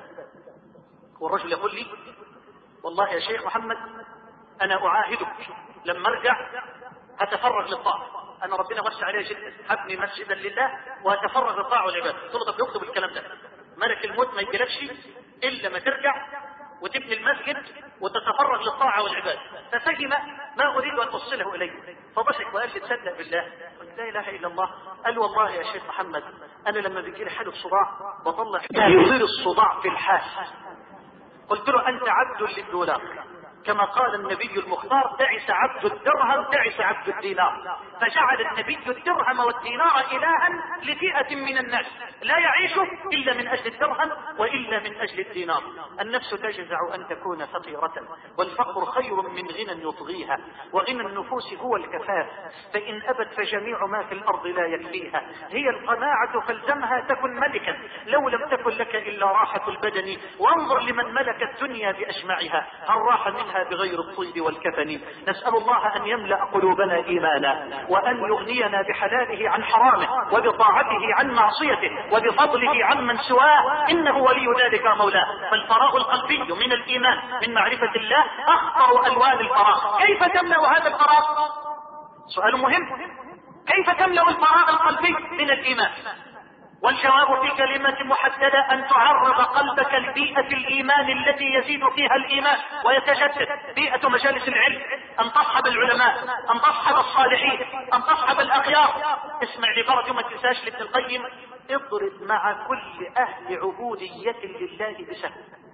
والرجل يقول لي والله يا شيخ محمد أنا أعاهدك لما أرجع هتفرغ للطاعة، أنا ربنا وسع عليه جدا، هبني مسجدا لله وهتفرغ للطاعة والعبادة. قلت له طب يكتب الكلام ده، ملك الموت ما يجيلكش إلا ما ترجع وتبني المسجد وتتفرغ للطاعة والعبادة. ففهم ما أريد أن أوصله إليه فضحك وقال لي تصدق بالله؟ قلت لا إله إلا الله. قال والله يا شيخ محمد أنا لما بيجي لي حالة صداع بطلع يصير الصداع في الحاس. قلت له أنت عبد للدولار كما قال النبي المختار تعس عبد الدرهم تعس عبد الدينار، فجعل النبي الدرهم والدينار إلها لفئة من الناس لا يعيش إلا من أجل الدرهم وإلا من أجل الدينار. النفس تجزع أن تكون فقيرة، والفقر خير من غنى يطغيها، وغنى النفوس هو الكفاف، فإن أبت فجميع ما في الأرض لا يكفيها، هي القناعة فالزمها تكن ملكا لو لم تكن لك إلا راحة البدن، وانظر لمن ملك الدنيا بأجمعها هل راح منها بغير الطيب والكفن. نسأل الله أن يملأ قلوبنا إيمانا، وأن يغنينا بحلاله عن حرامه، وبطاعته عن معصيته، وبفضله عن من سواه، إنه ولي ذلك مولاه. فالفراغ القلبي من الإيمان من معرفة الله أخطر ألوان الفراغ. كيف تملأ هذا الفراغ؟ سؤال مهم. كيف تملأ الفراغ القلبي من الإيمان؟ والجواب في كلمة محددة أن تعرض قلبك لبيئة الإيمان التي يزيد فيها الإيمان ويتجدد، بيئة مجالس العلم، أن تصحب العلماء، أن تصحب الصالحين، أن تصحب الأخيار. اسمع عبارة ما تنساش لابن القيم: اضرب مع كل أهل عبودية لله بسهم.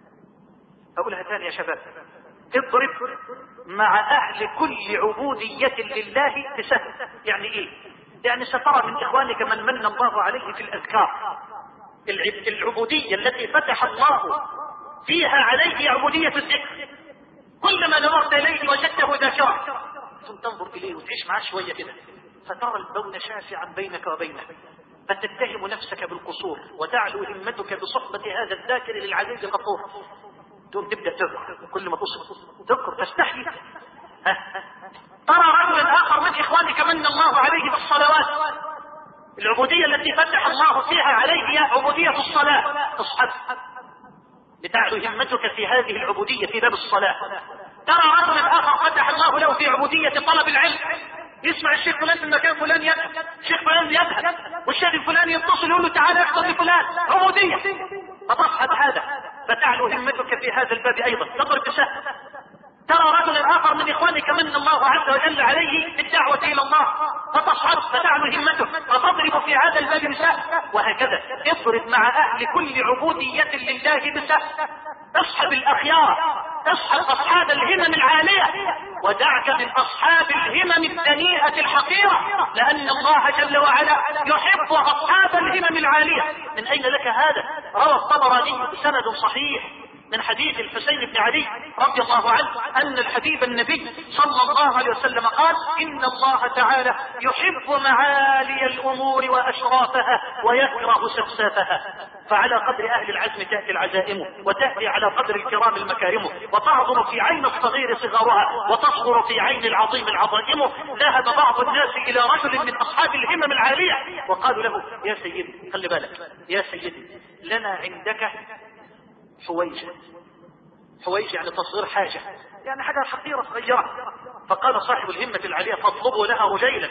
أقولها ثاني يا شباب: اضرب مع أهل كل عبودية لله بسهم. يعني إيه؟ يعني سترى من إخوانك من من الله عليه في الأذكار، العبودية التي فتح الله فيها عليه عبودية الذكر، كلما نظرت إليه وجدته ذاكرا ثم تنظر إليه وتعيش معه شوية كده فترى البون شاسعا بينك وبينه، فتتهم نفسك بالقصور وتعلو همتك بصحبة هذا الذاكر للعزيز الغفور. تقوم تبدأ تذكر، كل ما تصل تذكر تستحي. ترى رجلا آخر من إخوانك من الله عليه بالصلوات، العبودية التي فتح الله فيها عليه هي عبودية الصلاة، اصحب لتعلو همتك في هذه العبودية في باب الصلاة. ترى رجلا آخر فتح الله له في عبودية طلب العلم، يسمع الشيخ فلان في المكان فلان يذهب، الشيخ فلان يذهب، والشيخ الفلاني يتصل يقول له تعالى احفظ لفلان، عبودية. فتصحب هذا فتعلو همتك في هذا الباب أيضا، تضرب بسهم. ترى رجلا آخر من إخوانك من الله عز وجل عليه بالدعوة إلى الله، فتصحب فتعلو همتك فتضرب في هذا الباب بسهم، وهكذا اضرب مع أهل كل عبودية لله بسهم. اصحب الأخيار، اصحب أصحاب الهمم العالية، ودعك من أصحاب الهمم الدنيئة الحقيرة، لأن الله جل وعلا يحب أصحاب الهمم العالية. من أين لك هذا؟ روى الطبراني بسند صحيح من حديث الحسين بن علي رضي الله عنه أن الحبيب النبي صلى الله عليه وسلم قال: إن الله تعالى يحب معالي الأمور وأشرافها ويكره سفسافها. فعلى قدر أهل العزم تأتي العزائم، وتأتي على قدر الكرام المكارم، وتعظم في عين الصغير صغارها، وتصغر في عين العظيم العظائم. ذهب بعض الناس إلى رجل من أصحاب الهمم العالية وقالوا له: يا سيدي، خلي بالك يا سيدي، لنا عندك حويجة. حويجة يعني تصغير حاجة، يعني حاجة حقيرة صغيرة. فقال صاحب الهمة العالية: فاطلبوا لها رجيلا،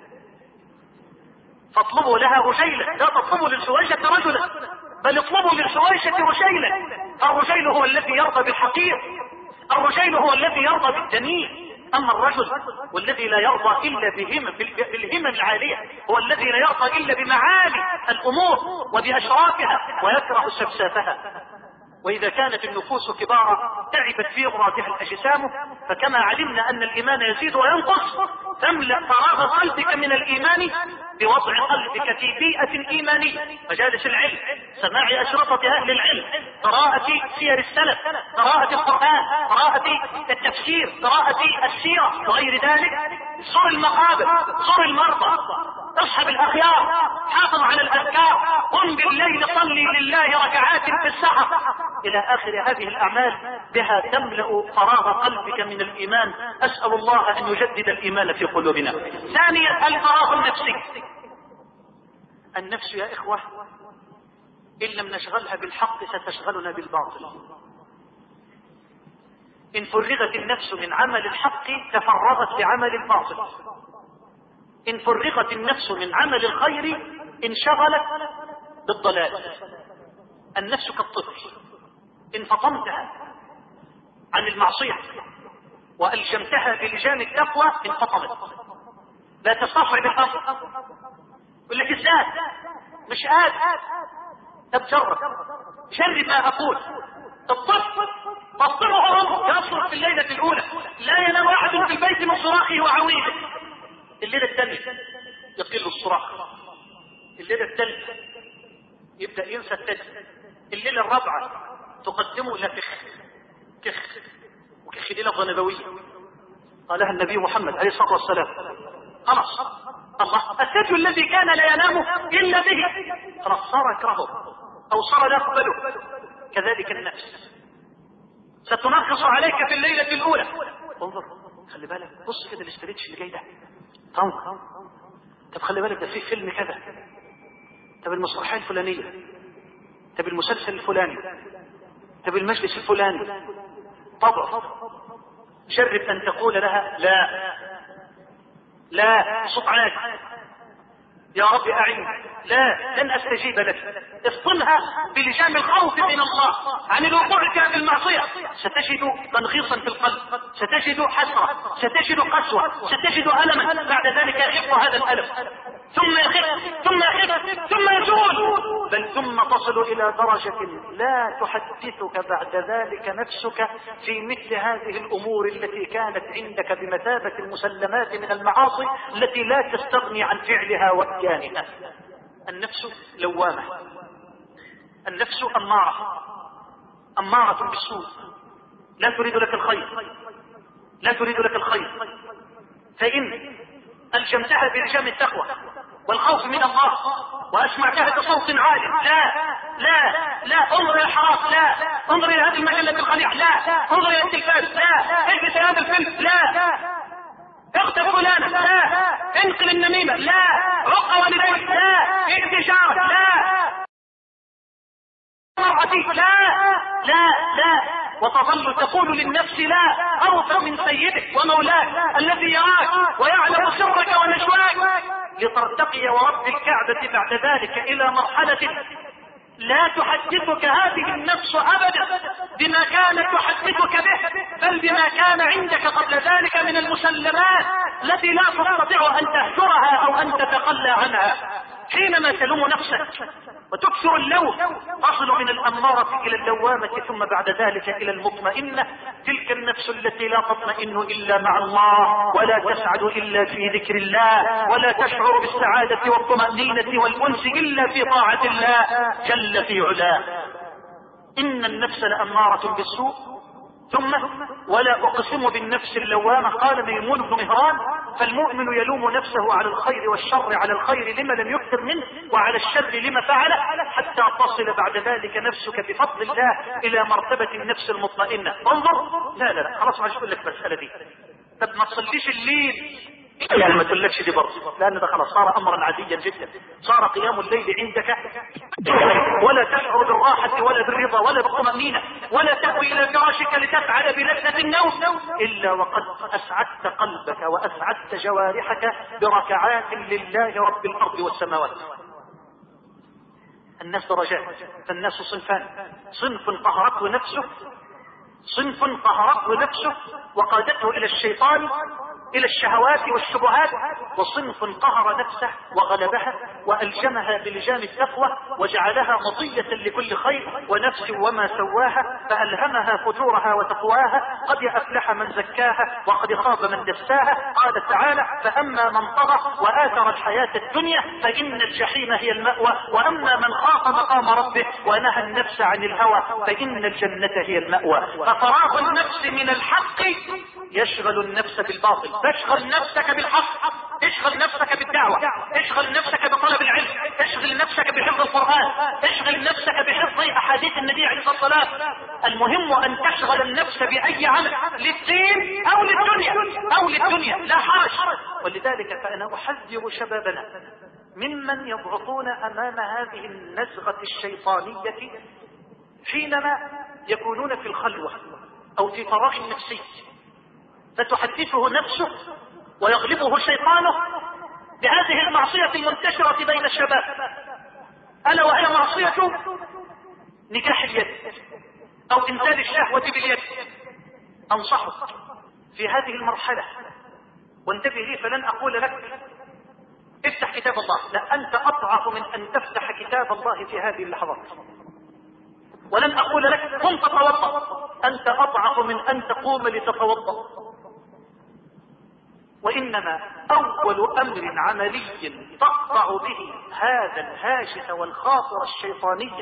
فاطلبوا لها رجيلا، لا تطلبوا للحويجة رجلا، بل اطلبوا للحويجة رجيلا. الرجيل هو الذي يرضى بالحقير، الرجيل هو الذي يرضى بالدنيء. أما الرجل والذي لا يرضى إلا بهم بالهمم العالية هو الذي لا يرضى إلا بمعالي الأمور وبأشرافها ويكره سفسافها. وإذا كانت النفوس كبارا تعبت في غراتها الأجسام، فكما علمنا أن الإيمان يزيد وينقص، تملأ فراغ قلبك من الإيمان بوضع قلبك في بيئة إيمانية، مجالس العلم، سماع أشرطة أهل العلم، قراءة سير السلف، قراءة القرآن، قراءة التفسير، قراءة السيرة وغير ذلك. زر المقابر، زر المرضى، اصحب الأخيار، حافظ على الأذكار، قم بالليل صلي لله ركعات في السحر، إلى آخر هذه الأعمال، بها تملأ فراغ قلبك من الإيمان. أسأل الله أن يجدد الإيمان في قلوبنا. ثانيا الفراغ النفسي. النفس يا إخوة إن لم نشغلها بالحق ستشغلنا بالباطل. إن فرغت النفس من عمل الحق تفرغت لعمل الباطل. إن فرغت النفس من عمل الخير انشغلت بالضلال. النفس كالطفل، إن فطمتها عن المعصية وألجمتها بلجام التقوى انفطمت، لا تستصعب الأمر. يقول لك ازاي؟ مش قادر. طب جرب، جرب ما أقول. الطفل تصطبح أمه يصرخ في الليلة الأولى، لا ينام أحد في البيت من صراخه وعويله. الليلة الثانية يقل الصراخ، الليلة الثالثة يبدأ ينسى التجد، الليلة الرابعة تقدمه إلى كخ كخ وكخ دي لفظة نبوية قالها النبي محمد عليه الصلاة والسلام. خلاص الله السجن الذي كان لا ينام إلا به خلاص صار يكرهه أو صار لا يقبله. كذلك النفس ستنغص عليك في الليلة الأولى. انظر، خلي بالك، بص كده الاستريتش اللي جاي ده، طنق. طب خلي بالك ده فيه فيلم كذا، طب المسرحية الفلانية، طب المسلسل الفلاني، طب المجلس الفلاني. طبعا جرب أن تقول لها لا لا صوت عالي، يا رب أعني، لا لن أستجيب لك. افصلها بلجام الخوف من الله عن الوقوع في المعصية. ستجد تنغيصا في القلب، ستجد حسرة، ستجد قسوة، ستجد ألما، بعد ذلك يخف هذا الألم، ثم يخف ثم يخف ثم يزول، بل ثم تصل إلى درجة لا تحدثك بعد ذلك نفسك في مثل هذه الأمور التي كانت عندك بمثابة المسلمات من المعاصي التي لا تستغني عن فعلها وإتيانها. النفس لوامة، النفس أمارة، أمارة بالسوء، لا تريد لك الخير، لا تريد لك الخير. فإن ألجمتها بلجام التقوى والخوف من الله وأسمعتها بصوت عالي، لا لا لا، انظر الى الحرام، لا انظر الى هذه المجلة الخليعة، لا انظر الى التلفاز، لا اجلس هذا الفيلم، لا اغتب فلانا، لا انقل النميمة، لا رق والديك، لا اجد شعرك، لا مرأتي، لا لا لا، وتظل تقول للنفس لا أوفى من سيدك ومولاك الذي يراك ويعلم سرك ونجواك، لترتقي ورب الكعبة بعد ذلك إلى مرحلة لا تحدثك هذه النفس أبدا بما كانت تحدثك به، بل بما كان عندك قبل ذلك من المسلمات التي لا تستطيع أن تهجرها أو أن تتخلى عنها. حينما تلوم نفسك وتكثر اللوم تصل من الأمارة إلى اللوامة، ثم بعد ذلك إلى المطمئنة، تلك النفس التي لا تطمئن إلا مع الله، ولا تسعد إلا في ذكر الله، ولا تشعر بالسعادة والطمأنينة والأنس إلا في طاعة الله جل في علاه. إن النفس لأمارة بالسوء، ثم ولا أقسم بالنفس اللوامة. قال ميمون بن مهران: فالمؤمن يلوم نفسه على الخير والشر، على الخير لما لم يكثر منه، وعلى الشر لما فعله، حتى تصل بعد ذلك نفسك بفضل الله إلى مرتبة النفس المطمئنة. انظر، لا لا لا خلاص، ما أقول لك المسألة دي، طب ما تصليش الليل يعني ما تقولكش دي برضه، لأن ده خلاص صار أمرا عاديا جدا، صار قيام الليل عندك ولا تشعر بالراحة ولا بالرضا ولا بالطمأنينة، ولا تأوي إلى فراشك لتسعد بلذة النوم إلا وقد أسعدت قلبك وأسعدت جوارحك بركعات لله رب الأرض والسماوات. الناس درجات، فالناس صنفان: صنف قهرته نفسه، صنف قهرته نفسه وقادته إلى الشيطان إلى الشهوات والشبهات، وصنف قهر نفسه وغلبها وألجمها بلجام التقوى وجعلها مطية لكل خير، ونفس وما سواها فألهمها فجورها وتقواها، قد أفلح من زكاها وقد خاب من دساها. قال تعالى: فأما من طغى وآثر الحياة الدنيا فإن الجحيم هي المأوى، وأما من خاف مقام ربه ونهى النفس عن الهوى فإن الجنة هي المأوى. ففراغ النفس من الحق يشغل النفس بالباطل، تشغل نفسك بالحق، اشغل نفسك بالدعوة، اشغل نفسك بطلب العلم، اشغل نفسك بحفظ القرآن، اشغل نفسك بحفظ أحاديث النبي عليه الصلاة والسلام. المهم أن تشغل النفس بأي عمل، للدين أو للدنيا أو للدنيا، لا حرج. ولذلك فأنا أحذر شبابنا ممن يضغطون أمام هذه النزغة الشيطانية حينما يكونون في الخلوة أو في فراغ نفسي، فتحدثه نفسه ويغلبه شيطانه بهذه المعصية المنتشرة بين الشباب، ألا وهي معصية نكاح اليد أو إنزال الشهوة باليد. أنصحك في هذه المرحلة وانتبه لي، فلن أقول لك افتح كتاب الله، لا، أنت أضعف من أن تفتح كتاب الله في هذه اللحظات. ولن أقول لك قم تتوضأ، أنت أضعف من أن تقوم لتتوضأ. وإنما أول أمر عملي تقطع به هذا الهاجس والخاطر الشيطانية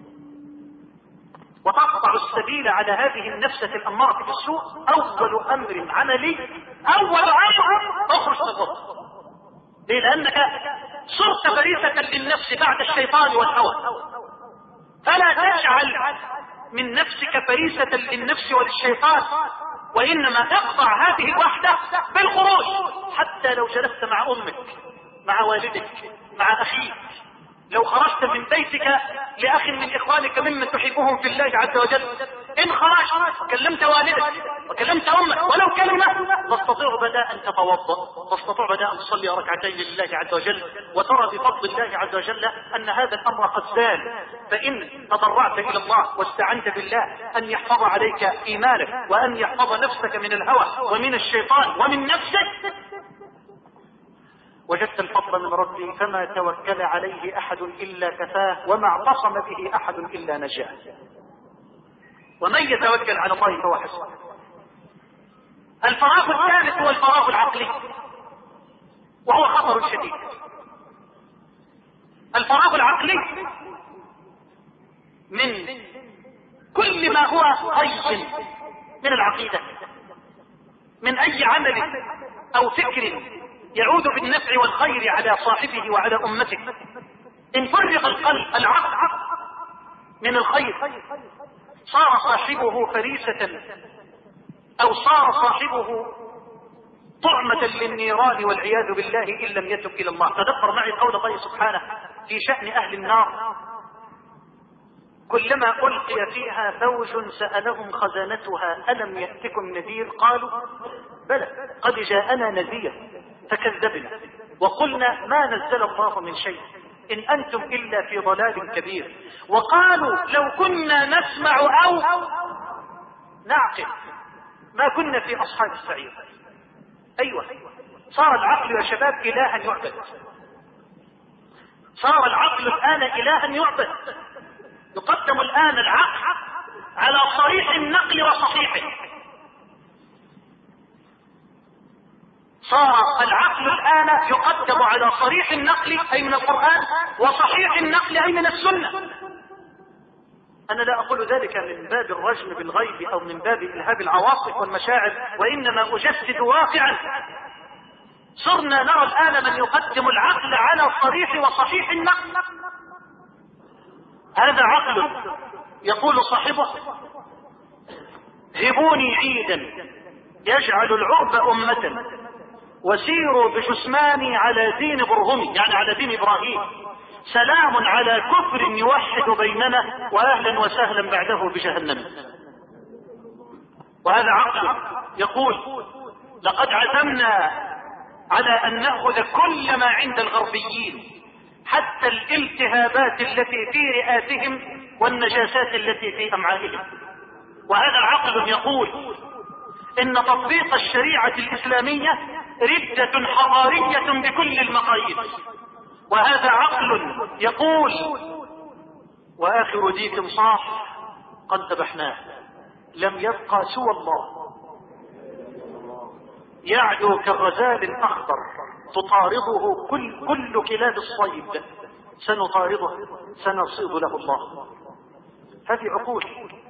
وتقطع السبيل على هذه النفسة الأمارة بالسوء، أول أمر عملي، أول أمر أخرج تغض. ليه؟ لأنك صرت فريسة للنفس بعد الشيطان والهوى، فلا تجعل من نفسك فريسة للنفس وللشيطان، وإنما اقطع هذه الوحدة بالخروج. حتى لو جلست مع أمك، مع والدك، مع أخيك، لو خرجت من بيتك لأخ من إخوانك ممن تحبهم في الله عز وجل، إن خرجت وكلمت والدك وكلمت أمك ولو كلمة، تستطيع بداء أن تتوضأ، تستطيع بداء أن تصلي ركعتين لله عز وجل، وترى بفضل الله عز وجل أن هذا الأمر قد زال. فإن تضرعت إلى الله واستعنت بالله أن يحفظ عليك إيمانك وأن يحفظ نفسك من الهوى ومن الشيطان ومن نفسك، وجدت الفضل من ربي، فما توكل عليه أحد إلا كفاه، وما اعتصم به أحد إلا نجاه. ومن يتوكل على الله فهو حسبه. الفراغ الثالث هو الفراغ العقلي، وهو خطر شديد. الفراغ العقلي من كل ما هو خير من العقيدة، من أي عمل أو فكر يعود بالنفع والخير على صاحبه وعلى أمته. إن فرغ القلب العقل من الخير صار صاحبه فريسة او صار صاحبه طعمة للنيران والعياذ بالله ان لم يتب الى الله. تدبر معي قول الله سبحانه في شأن اهل النار: كلما ألقي فيها فوج سألهم خزانتها ألم يأتكم نذير قالوا بلى قد جاءنا نذير فكذبنا وقلنا ما نزل الله من شيء إن أنتم إلا في ضلال كبير وقالوا لو كنا نسمع أو نعقل ما كنا في أصحاب السعير. أيوة، صار العقل يا شباب إلها يعبد، صار العقل الآن إلها يعبد. يقدم الآن العقل على صريح النقل وصحيحه. صار العقل الآن يقدم على صريح النقل أي من القرآن وصحيح النقل أي من السنة. أنا لا أقول ذلك من باب الرجم بالغيب أو من باب إلهاب العواصف والمشاعر، وإنما أجسد واقعا. صرنا نرى الآن من يقدم العقل على صريح وصحيح النقل. هذا عقل يقول صاحبه: هبوني عيدا يجعل العرب أمة وسيروا بجثماني على دين برهمي، يعني على دين إبراهيم، سلام على كفر يوحد بيننا وأهلا وسهلا بعده بجهنم. وهذا عقل يقول: لقد عزمنا على أن نأخذ كل ما عند الغربيين حتى الالتهابات التي في رئاتهم والنجاسات التي في أمعائهم. وهذا عقل يقول إن تطبيق الشريعة الإسلامية ردة حضارية بكل المقاييس. وهذا عقل يقول: وآخر ديك صاح قد ذبحناه لم يبقى سوى الله، يعدو كالرذال أخضر تطارده كل, كل كلاب الصيد، سنطارده سنصيد له الله. هذه عقول.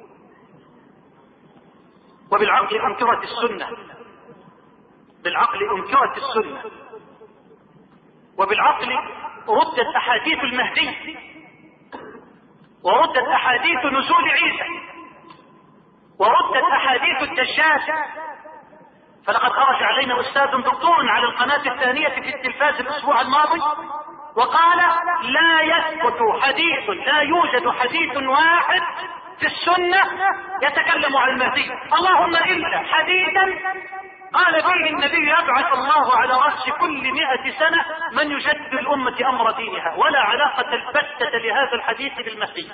وبالعقل أنكرت السنة، بالعقل أنكرت السنة، وبالعقل ردت أحاديث المهدي، وردت أحاديث نزول عيسى، وردت أحاديث الدجال. فلقد خرج علينا أستاذ دكتور على القناة الثانية في التلفاز الأسبوع الماضي وقال: لا يثبت حديث، لا يوجد حديث واحد في السنة يتكلم عن المهدي، اللهم إلا حديثا قال فيه النبي: يبعث الله على رأس كل مئة سنة من يجدد الأمة أمر دينها، ولا علاقة البتة لهذا الحديث بالمهدي.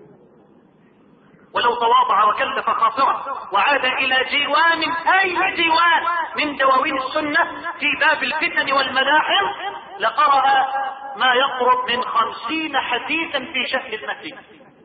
ولو تواضع وكلف خاطره وعاد إلى ديوان، أي ديوان من دواوين السنة في باب الفتن والملاحم، لقرأ ما يقرب من خمسين حديثا في شأن المهدي،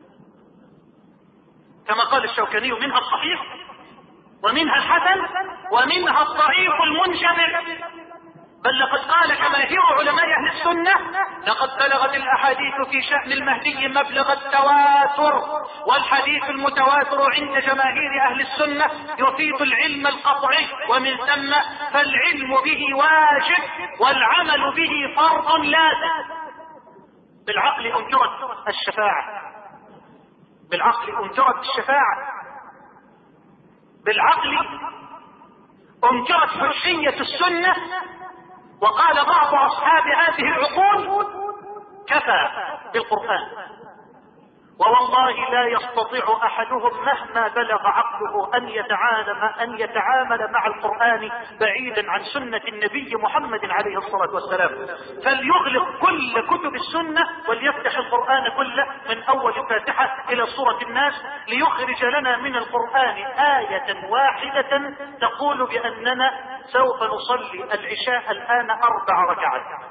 كما قال الشوكاني: منها الصحيح ومنها الحسن ومنها الضعيف المنجبر. بل لقد قال جماهير علماء أهل السنة: لقد بلغت الأحاديث في شأن المهدي مبلغ التواتر، والحديث المتواتر عند جماهير أهل السنة يفيد العلم القطعي، ومن ثم فالعلم به واجب والعمل به فرض لازم. بالعقل أنكرت الشفاعة، بالعقل أنكرت الشفاعة، بالعقل أنكرت حجية السنة. وقال بعض أصحاب هذه العقول: كفى بالقرآن. ووالله لا يستطيع أحدهم مهما بلغ عقله أن يتعامل أن يتعامل مع القرآن بعيدا عن سنة النبي محمد عليه الصلاة والسلام. فليغلق كل كتب السنة وليفتح القرآن كله من أول فاتحة إلى سورة الناس ليخرج لنا من القرآن آية واحدة تقول بأننا سوف نصلي العشاء الآن أربع ركعات.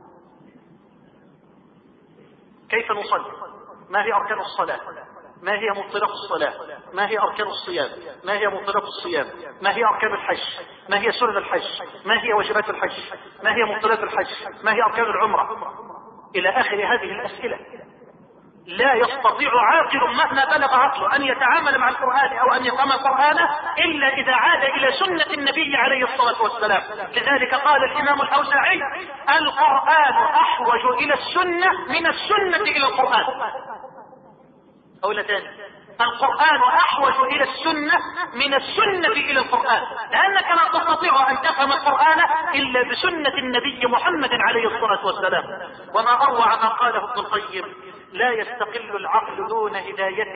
كيف نصلي؟ ما هي أركان الصلاة؟ ما هي مبطلات الصلاة؟ ما هي أركان الصيام؟ ما هي مبطلات الصيام؟ ما هي أركان الحج؟ ما هي سنن الحج؟ ما هي واجبات الحج؟ ما هي مبطلات الحج؟ ما هي أركان العمرة؟ إلى آخر هذه الأسئلة. لا يستطيع عاقل مهما بلغ عقله أن يتعامل مع القرآن أو أن يفهم القرآن إلا إذا عاد إلى سنة النبي عليه الصلاة والسلام. لذلك قال الإمام الأوزاعي: القرآن أحوج إلى السنة من السنة إلى القرآن. أو تاني، القرآن أحوج إلى السنة من السنة إلى القرآن، لأنك لا تستطيع أن تفهم القرآن إلا بسنة النبي محمد عليه الصلاة والسلام. وما أروع ما قاله ابن القيم: لا يستقل العقل دون هداية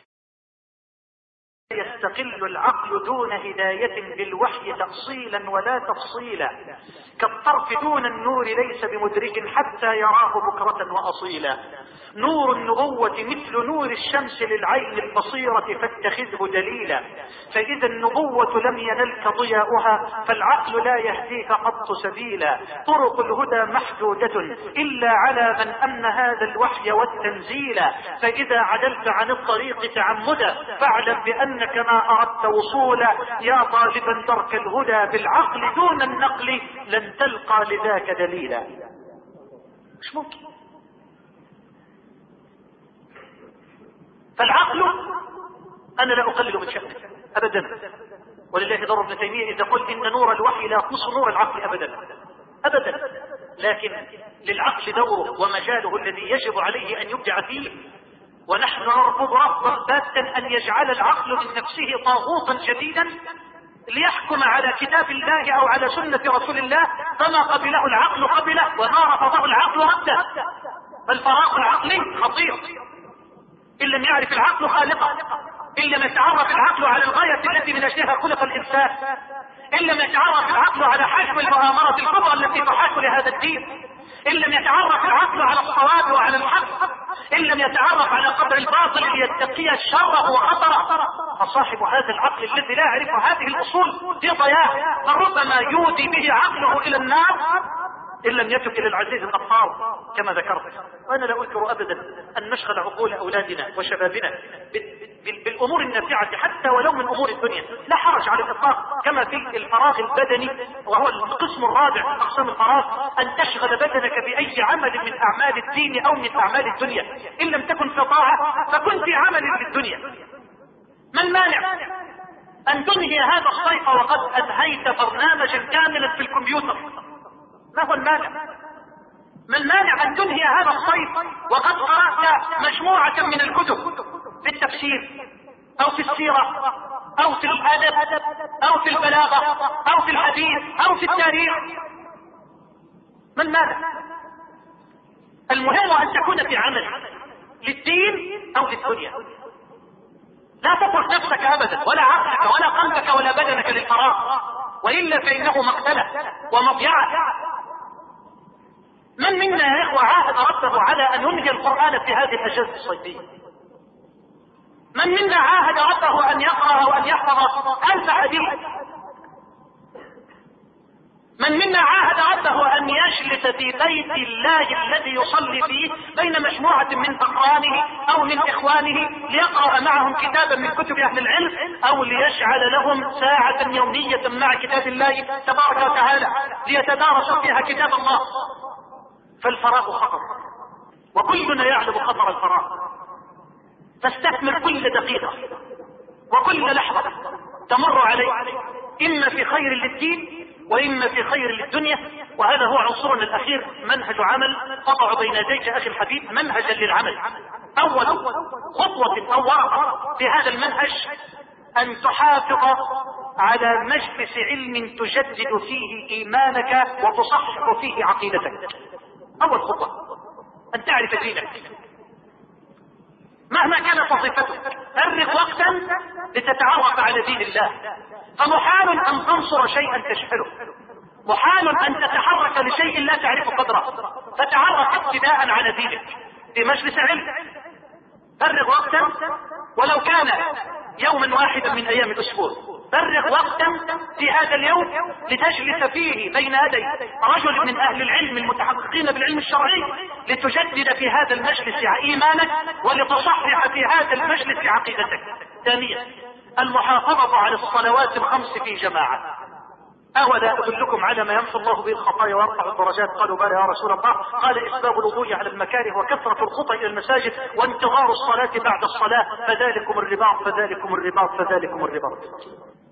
يستقل العقل دون هداية بالوحي تأصيلا ولا تفصيلا، كالطرف دون النور ليس بمدرك حتى يراه بكرة وأصيلا. نور النبوة مثل نور الشمس للعين البصيرة فاتخذه دليلا، فإذا النبوة لم ينلك ضياؤها فالعقل لا يهديك قط سبيلا. طرق الهدى محدودة إلا على من أمن هذا الوحي والتنزيل، فإذا عدلت عن الطريق تعمدا فاعلم بأنك ما أردت وصولا. يا طالبا درك الهدى بالعقل دون النقل لن تلقى لذاك دليلا. مش ممكن. فالعقل أنا لا أقلل من شأنه أبدا، ولله ضر ابن تيمية إذا قلت إن نور الوحي لا يقص نور العقل أبدا أبدا، لكن للعقل دوره ومجاله الذي يجب عليه أن يبدع فيه، ونحن نرفض رفضا باتا أن يجعل العقل من نفسه طاغوتا جديدا ليحكم على كتاب الله أو على سنة رسول الله، فما قبله العقل قبله وما رفضه العقل رده. فالفراغ العقلي خطير. إن لم يعرف العقل خالقه، إن لم يتعرف العقل على الغاية التي من أجلها خلق الإنسان، إن لم يتعرف العقل على حجم المؤامرة الكبرى التي تحاك لهذا الدين، إن لم يتعرف العقل على الصواب وعلى الحق، إن لم يتعرف على قدر الباطل ليتقي الشر وخطره، فصاحب هذا العقل الذي لا يعرف هذه الأصول في ضياع، فربما يودي به عقله إلى النار إن لم يتك إلى العزيز الغفار كما ذكرت. وأنا لا أنكر أبدا أن نشغل عقول أولادنا وشبابنا بالأمور النافعة حتى ولو من أمور الدنيا، لا حرج على الإطلاق، كما في الفراغ البدني وهو القسم الرابع من أقسام الفراغ، أن تشغل بدنك بأي عمل من أعمال الدين أو من أعمال الدنيا. إن لم تكن في طاعة فكن في عمل للدنيا. ما المانع أن تنهي هذا الصيف وقد أنهيت برنامجا كاملا في الكمبيوتر؟ ما هو المانع؟ ما المانع أن تنهي هذا الصيف وقد قرأت مجموعة من الكتب في التفسير أو في السيرة أو في الأدب أو في البلاغة أو في الحديث أو في التاريخ؟ ما المانع؟ المهم أن تكون في عمل للدين أو للدنيا. لا تترك نفسك أبدا ولا عقلك ولا قلبك ولا بدنك للفراغ، وإلا فإنه مقتلة ومضيعة. من منا يا إخوة عاهد ربه على أن ينهي القرآن في هذه الأجازة الصيفية؟ من منا عاهد ربه أن يقرأ وأن يحفظ ألف حديث؟ من منا عاهد ربه أن يجلس في بيت الله الذي يصلي فيه بين مجموعة من أقرانه أو من إخوانه ليقرأ معهم كتابا من كتب أهل العلم، أو ليجعل لهم ساعة يومية مع كتاب الله تبارك وتعالى ليتدارسوا فيها كتاب الله؟ فالفراغ خطر، وكلنا يعلم خطر الفراغ، فاستثمر كل دقيقة وكل لحظة تمر عليك إما في خير للدين وإما في خير للدنيا. وهذا هو عنصرنا الأخير، منهج عمل قطع بين يديك أخي الحبيب منهجا للعمل. أول خطوة أو ورقة في هذا المنهج أن تحافظ على مجلس علم تجدد فيه إيمانك وتصحح فيه عقيدتك. أول خطوة أن تعرف دينك مهما كانت وظيفتك. فرغ وقتا لتتعرف على دين الله، فمحال أن تنصر شيئا تجهله، محال أن تتحرك لشيء لا تعرف قدره، فتعرف ابتداء على دينك في مجلس علم. فرغ وقتا ولو كان يوما واحدا من أيام الأسبوع، فرغ وقتا في هذا اليوم لتجلس فيه بين يدي رجل من أهل العلم المتحققين بالعلم الشرعي، لتجدد في هذا المجلس إيمانك ولتصحح في هذا المجلس عقيدتك. ثانيا المحافظة على الصلوات الخمس في جماعة. أولا أدلكم على ما يمحو الله به الخطايا ويرفع الدرجات؟ قالوا بلى يا رسول الله. قال إسباب الوضوء على المكاره وكثرة الخطى إلى المساجد وانتظار الصلاة بعد الصلاة، فذلكم الرباط فذلكم الرباط فذلكم الرباط.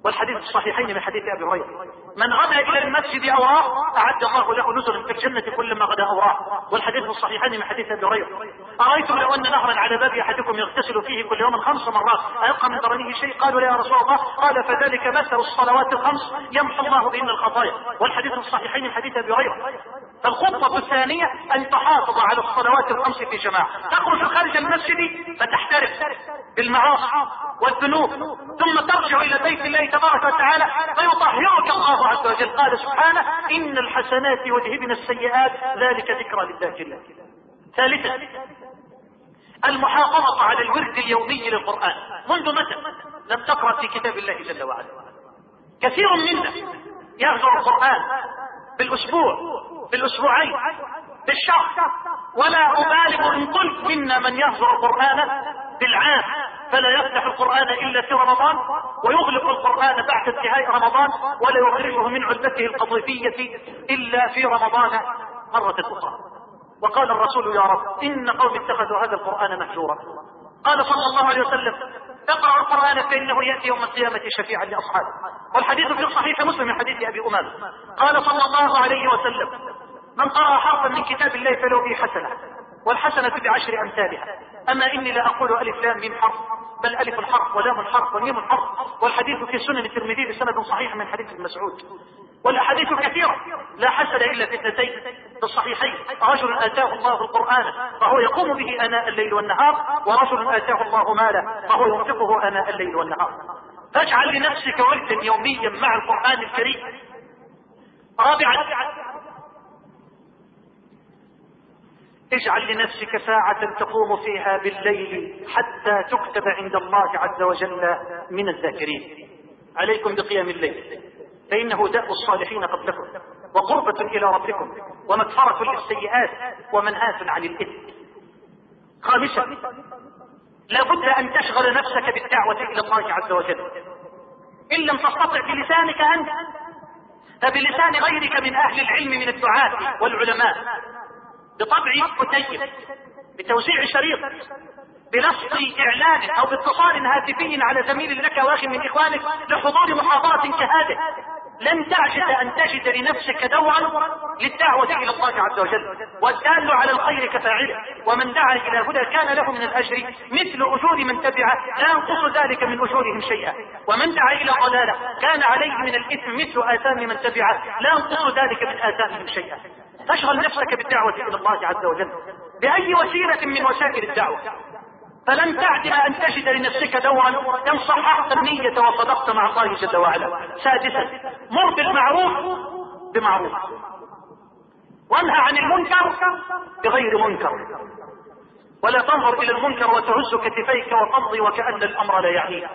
والحديث الصحيحين من حديث ابي هريره: من غدا الى المسجد اوراق اعد الله له نزلا في الجنه كلما غدا اوراق. والحديث الصحيحين من حديث ابي هريره: ارايتم لو ان نهرا على باب احدكم يغتسل فيه كل يوم خمس مرات ايبقى من درنه شيء؟ قالوا لا يا رسول الله. قال: فذلك مثل الصلوات الخمس يمحو الله بهن الخطايا. والحديث الصحيحين من حديث ابي هريره. فالخطوه الثانيه ان تحافظ على الصلوات الخمس في جماعه، تخرج خارج المسجد فتحترف بالمعاصي والذنوب، ثم ترجع الى بيت الله تبارك وتعالى فيطهرك الله عز وجل. قال سبحانه: ان الحسنات يذهبن السيئات ذلك ذكرى للذاكرين. ثالثا المحافظه على الورد اليومي للقران. منذ متى لم تقرا في كتاب الله جل وعلا؟ كثير منا يهجر القران بالاسبوع، بالاسبوعين، بالشهر، ولا ابالغ ان قلت منا من يهجر القران بالعام، فلا يفتح القرآن إلا في رمضان، ويغلق القرآن بعد انتهاء رمضان، ولا يخرجه من علبته القطيفية إلا في رمضان مرة أخرى. وقال الرسول: يا رب إن قوم اتخذوا هذا القرآن مهجورا. قال صلى الله عليه وسلم: اقرأوا القرآن فإنه يأتي يوم القيامة شفيعا لأصحابه. والحديث في صحيح مسلم من حديث أبي أمامة قال صلى الله عليه وسلم: من قرأ حرفا من كتاب الله فله به حسنة، والحسنة بعشر أمثالها. أما إني لا أقول ألف لام ميم حرف، بل ألف الحرف ولام الحرف وميم الحرف. والحديث في سنن الترمذي بسند صحيح من حديث ابن مسعود. والأحاديث كثيرة لا حسن إلا في اثنتين في الصحيحين: رجل آتاه الله القرآن فهو يقوم به آناء الليل والنهار، ورجل آتاه الله مالا فهو ينفقه آناء الليل والنهار. فاجعل لنفسك وردا يوميا مع القرآن الكريم. رابعا اجعل لنفسك ساعة تقوم فيها بالليل حتى تكتب عند الله عز وجل من الذاكرين. عليكم بقيام الليل فإنه دأب الصالحين قبلكم، وقربة إلى ربكم، ومغفرة للسيئات، ومنهاة عن الإثم. خامسا لابد أن تشغل نفسك بالدعوة إلى الله عز وجل. إن لم تستطع بلسانك أنت فبلسان غيرك من أهل العلم من الدعاة والعلماء، بطبع كتيب، بتوزيع شريط، بلفظ اعلان او باتصال هاتفي على زميل لك واخ من اخوانك لحضور محاضرة كهذه. لن تعجز ان تجد لنفسك دورا للدعوة الى الله عز وجل، والدال على الخير كفاعله. ومن دعا الى هدى كان له من الاجر مثل اجور من تبعه لا ينقص ذلك من اجورهم شيئا، ومن دعا الى ضلاله كان عليه من الاثم مثل اثام من تبعه لا ينقص ذلك من اثامهم شيئا. تشغل نفسك بالدعوة الى الله عز وجل باي وسيلة من وسائل الدعوة، فلن تعدم ان تجد لنفسك دورا ان صححت النية وصدقت مع الله جل وعلا. سادسا مر بالمعروف بمعروف، وانهى عن المنكر بغير منكر، ولا تنظر الى المنكر وتهز كتفيك وتمضي وكأن الامر لا يعنيك.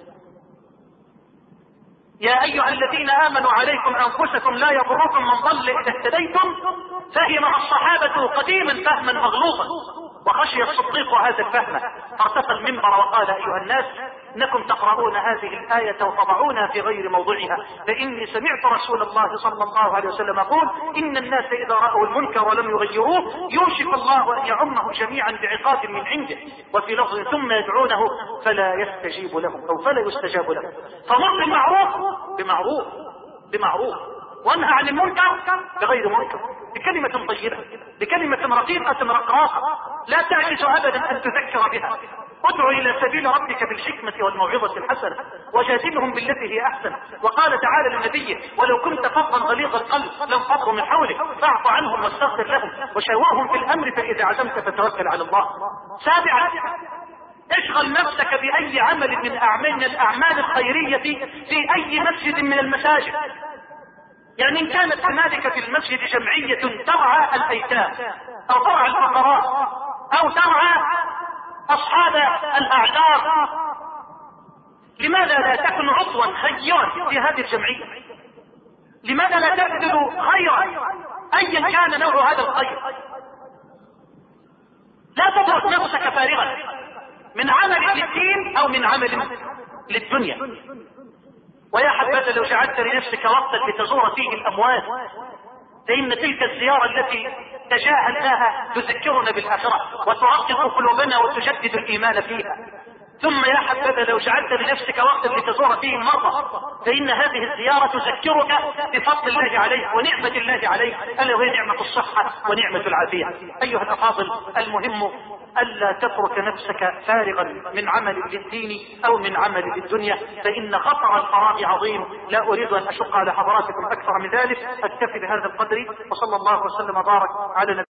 يا ايها الذين امنوا عليكم انفسكم لا يضركم من ضل اذا اهتديتم. فهم الصحابة قديما فهما مغلوطا، وخشي الصديق هذا الفهم فارتقى المنبر وقال: ايها الناس انكم تقرؤون هذه الآية وتضعونها في غير موضعها، فاني سمعت رسول الله صلى الله عليه وسلم يقول: ان الناس اذا رأوا المنكر ولم يغيروه يوشك الله ان يعمهم جميعا بعقاب من عنده. وفي لفظ: ثم يدعونه فلا يستجيب لهم او فلا يستجاب لهم. فمر بالمعروف بمعروف بمعروف، وانهى عن المنكر بغير منكر، بكلمة طيبة، بكلمة رقيقة رقراقة لا تعجز ابدا ان تذكر بها. ادعو الى سبيل ربك بالحكمة والموعظة الحسنة وجادلهم بالتي هي احسن. وقال تعالى للنبي: ولو كنت فظا غليظ القلب لانفضوا من حولك فاعف عنهم واستغفر لهم وشاورهم في الامر فاذا عزمت فتوكل على الله. سابعا اشغل نفسك باي عمل من اعمال الاعمال الخيرية في اي مسجد من المساجد. يعني ان كانت هنالك في المسجد جمعية ترعى الايتام او ترعى الفقراء او ترعى اصحاب الاعذار، لماذا لا تكن عضوا خيرا في هذه الجمعية؟ لماذا لا تبذل خيرا ايا كان نوع هذا الخير؟ لا تترك نفسك فارغا من عمل للدين او من عمل للدنيا. ويا حبذا لو جعلت لنفسك وقتا لتزور فيه الاموات، فإن تلك الزيارة التي تجاهلناها تذكرنا بالآخرة وترقق قلوبنا وتجدد الإيمان فيها. ثم يا حبذا لو جعلت لنفسك وقتا لتزور فيه المرضى، فإن هذه الزيارة تذكرك بفضل الله عليك ونعمة الله عليك، ألا وهي نعمة الصحة ونعمة العافية. أيها الأفاضل، المهم ألا تترك نفسك فارغا من عمل للدين أو من عمل للدنيا، فإن خطر الفراغ عظيم. لا أريد أن أشق على حضراتكم أكثر من ذلك، أكتفي بهذا القدر، وصلى الله وسلم وبارك على نبينا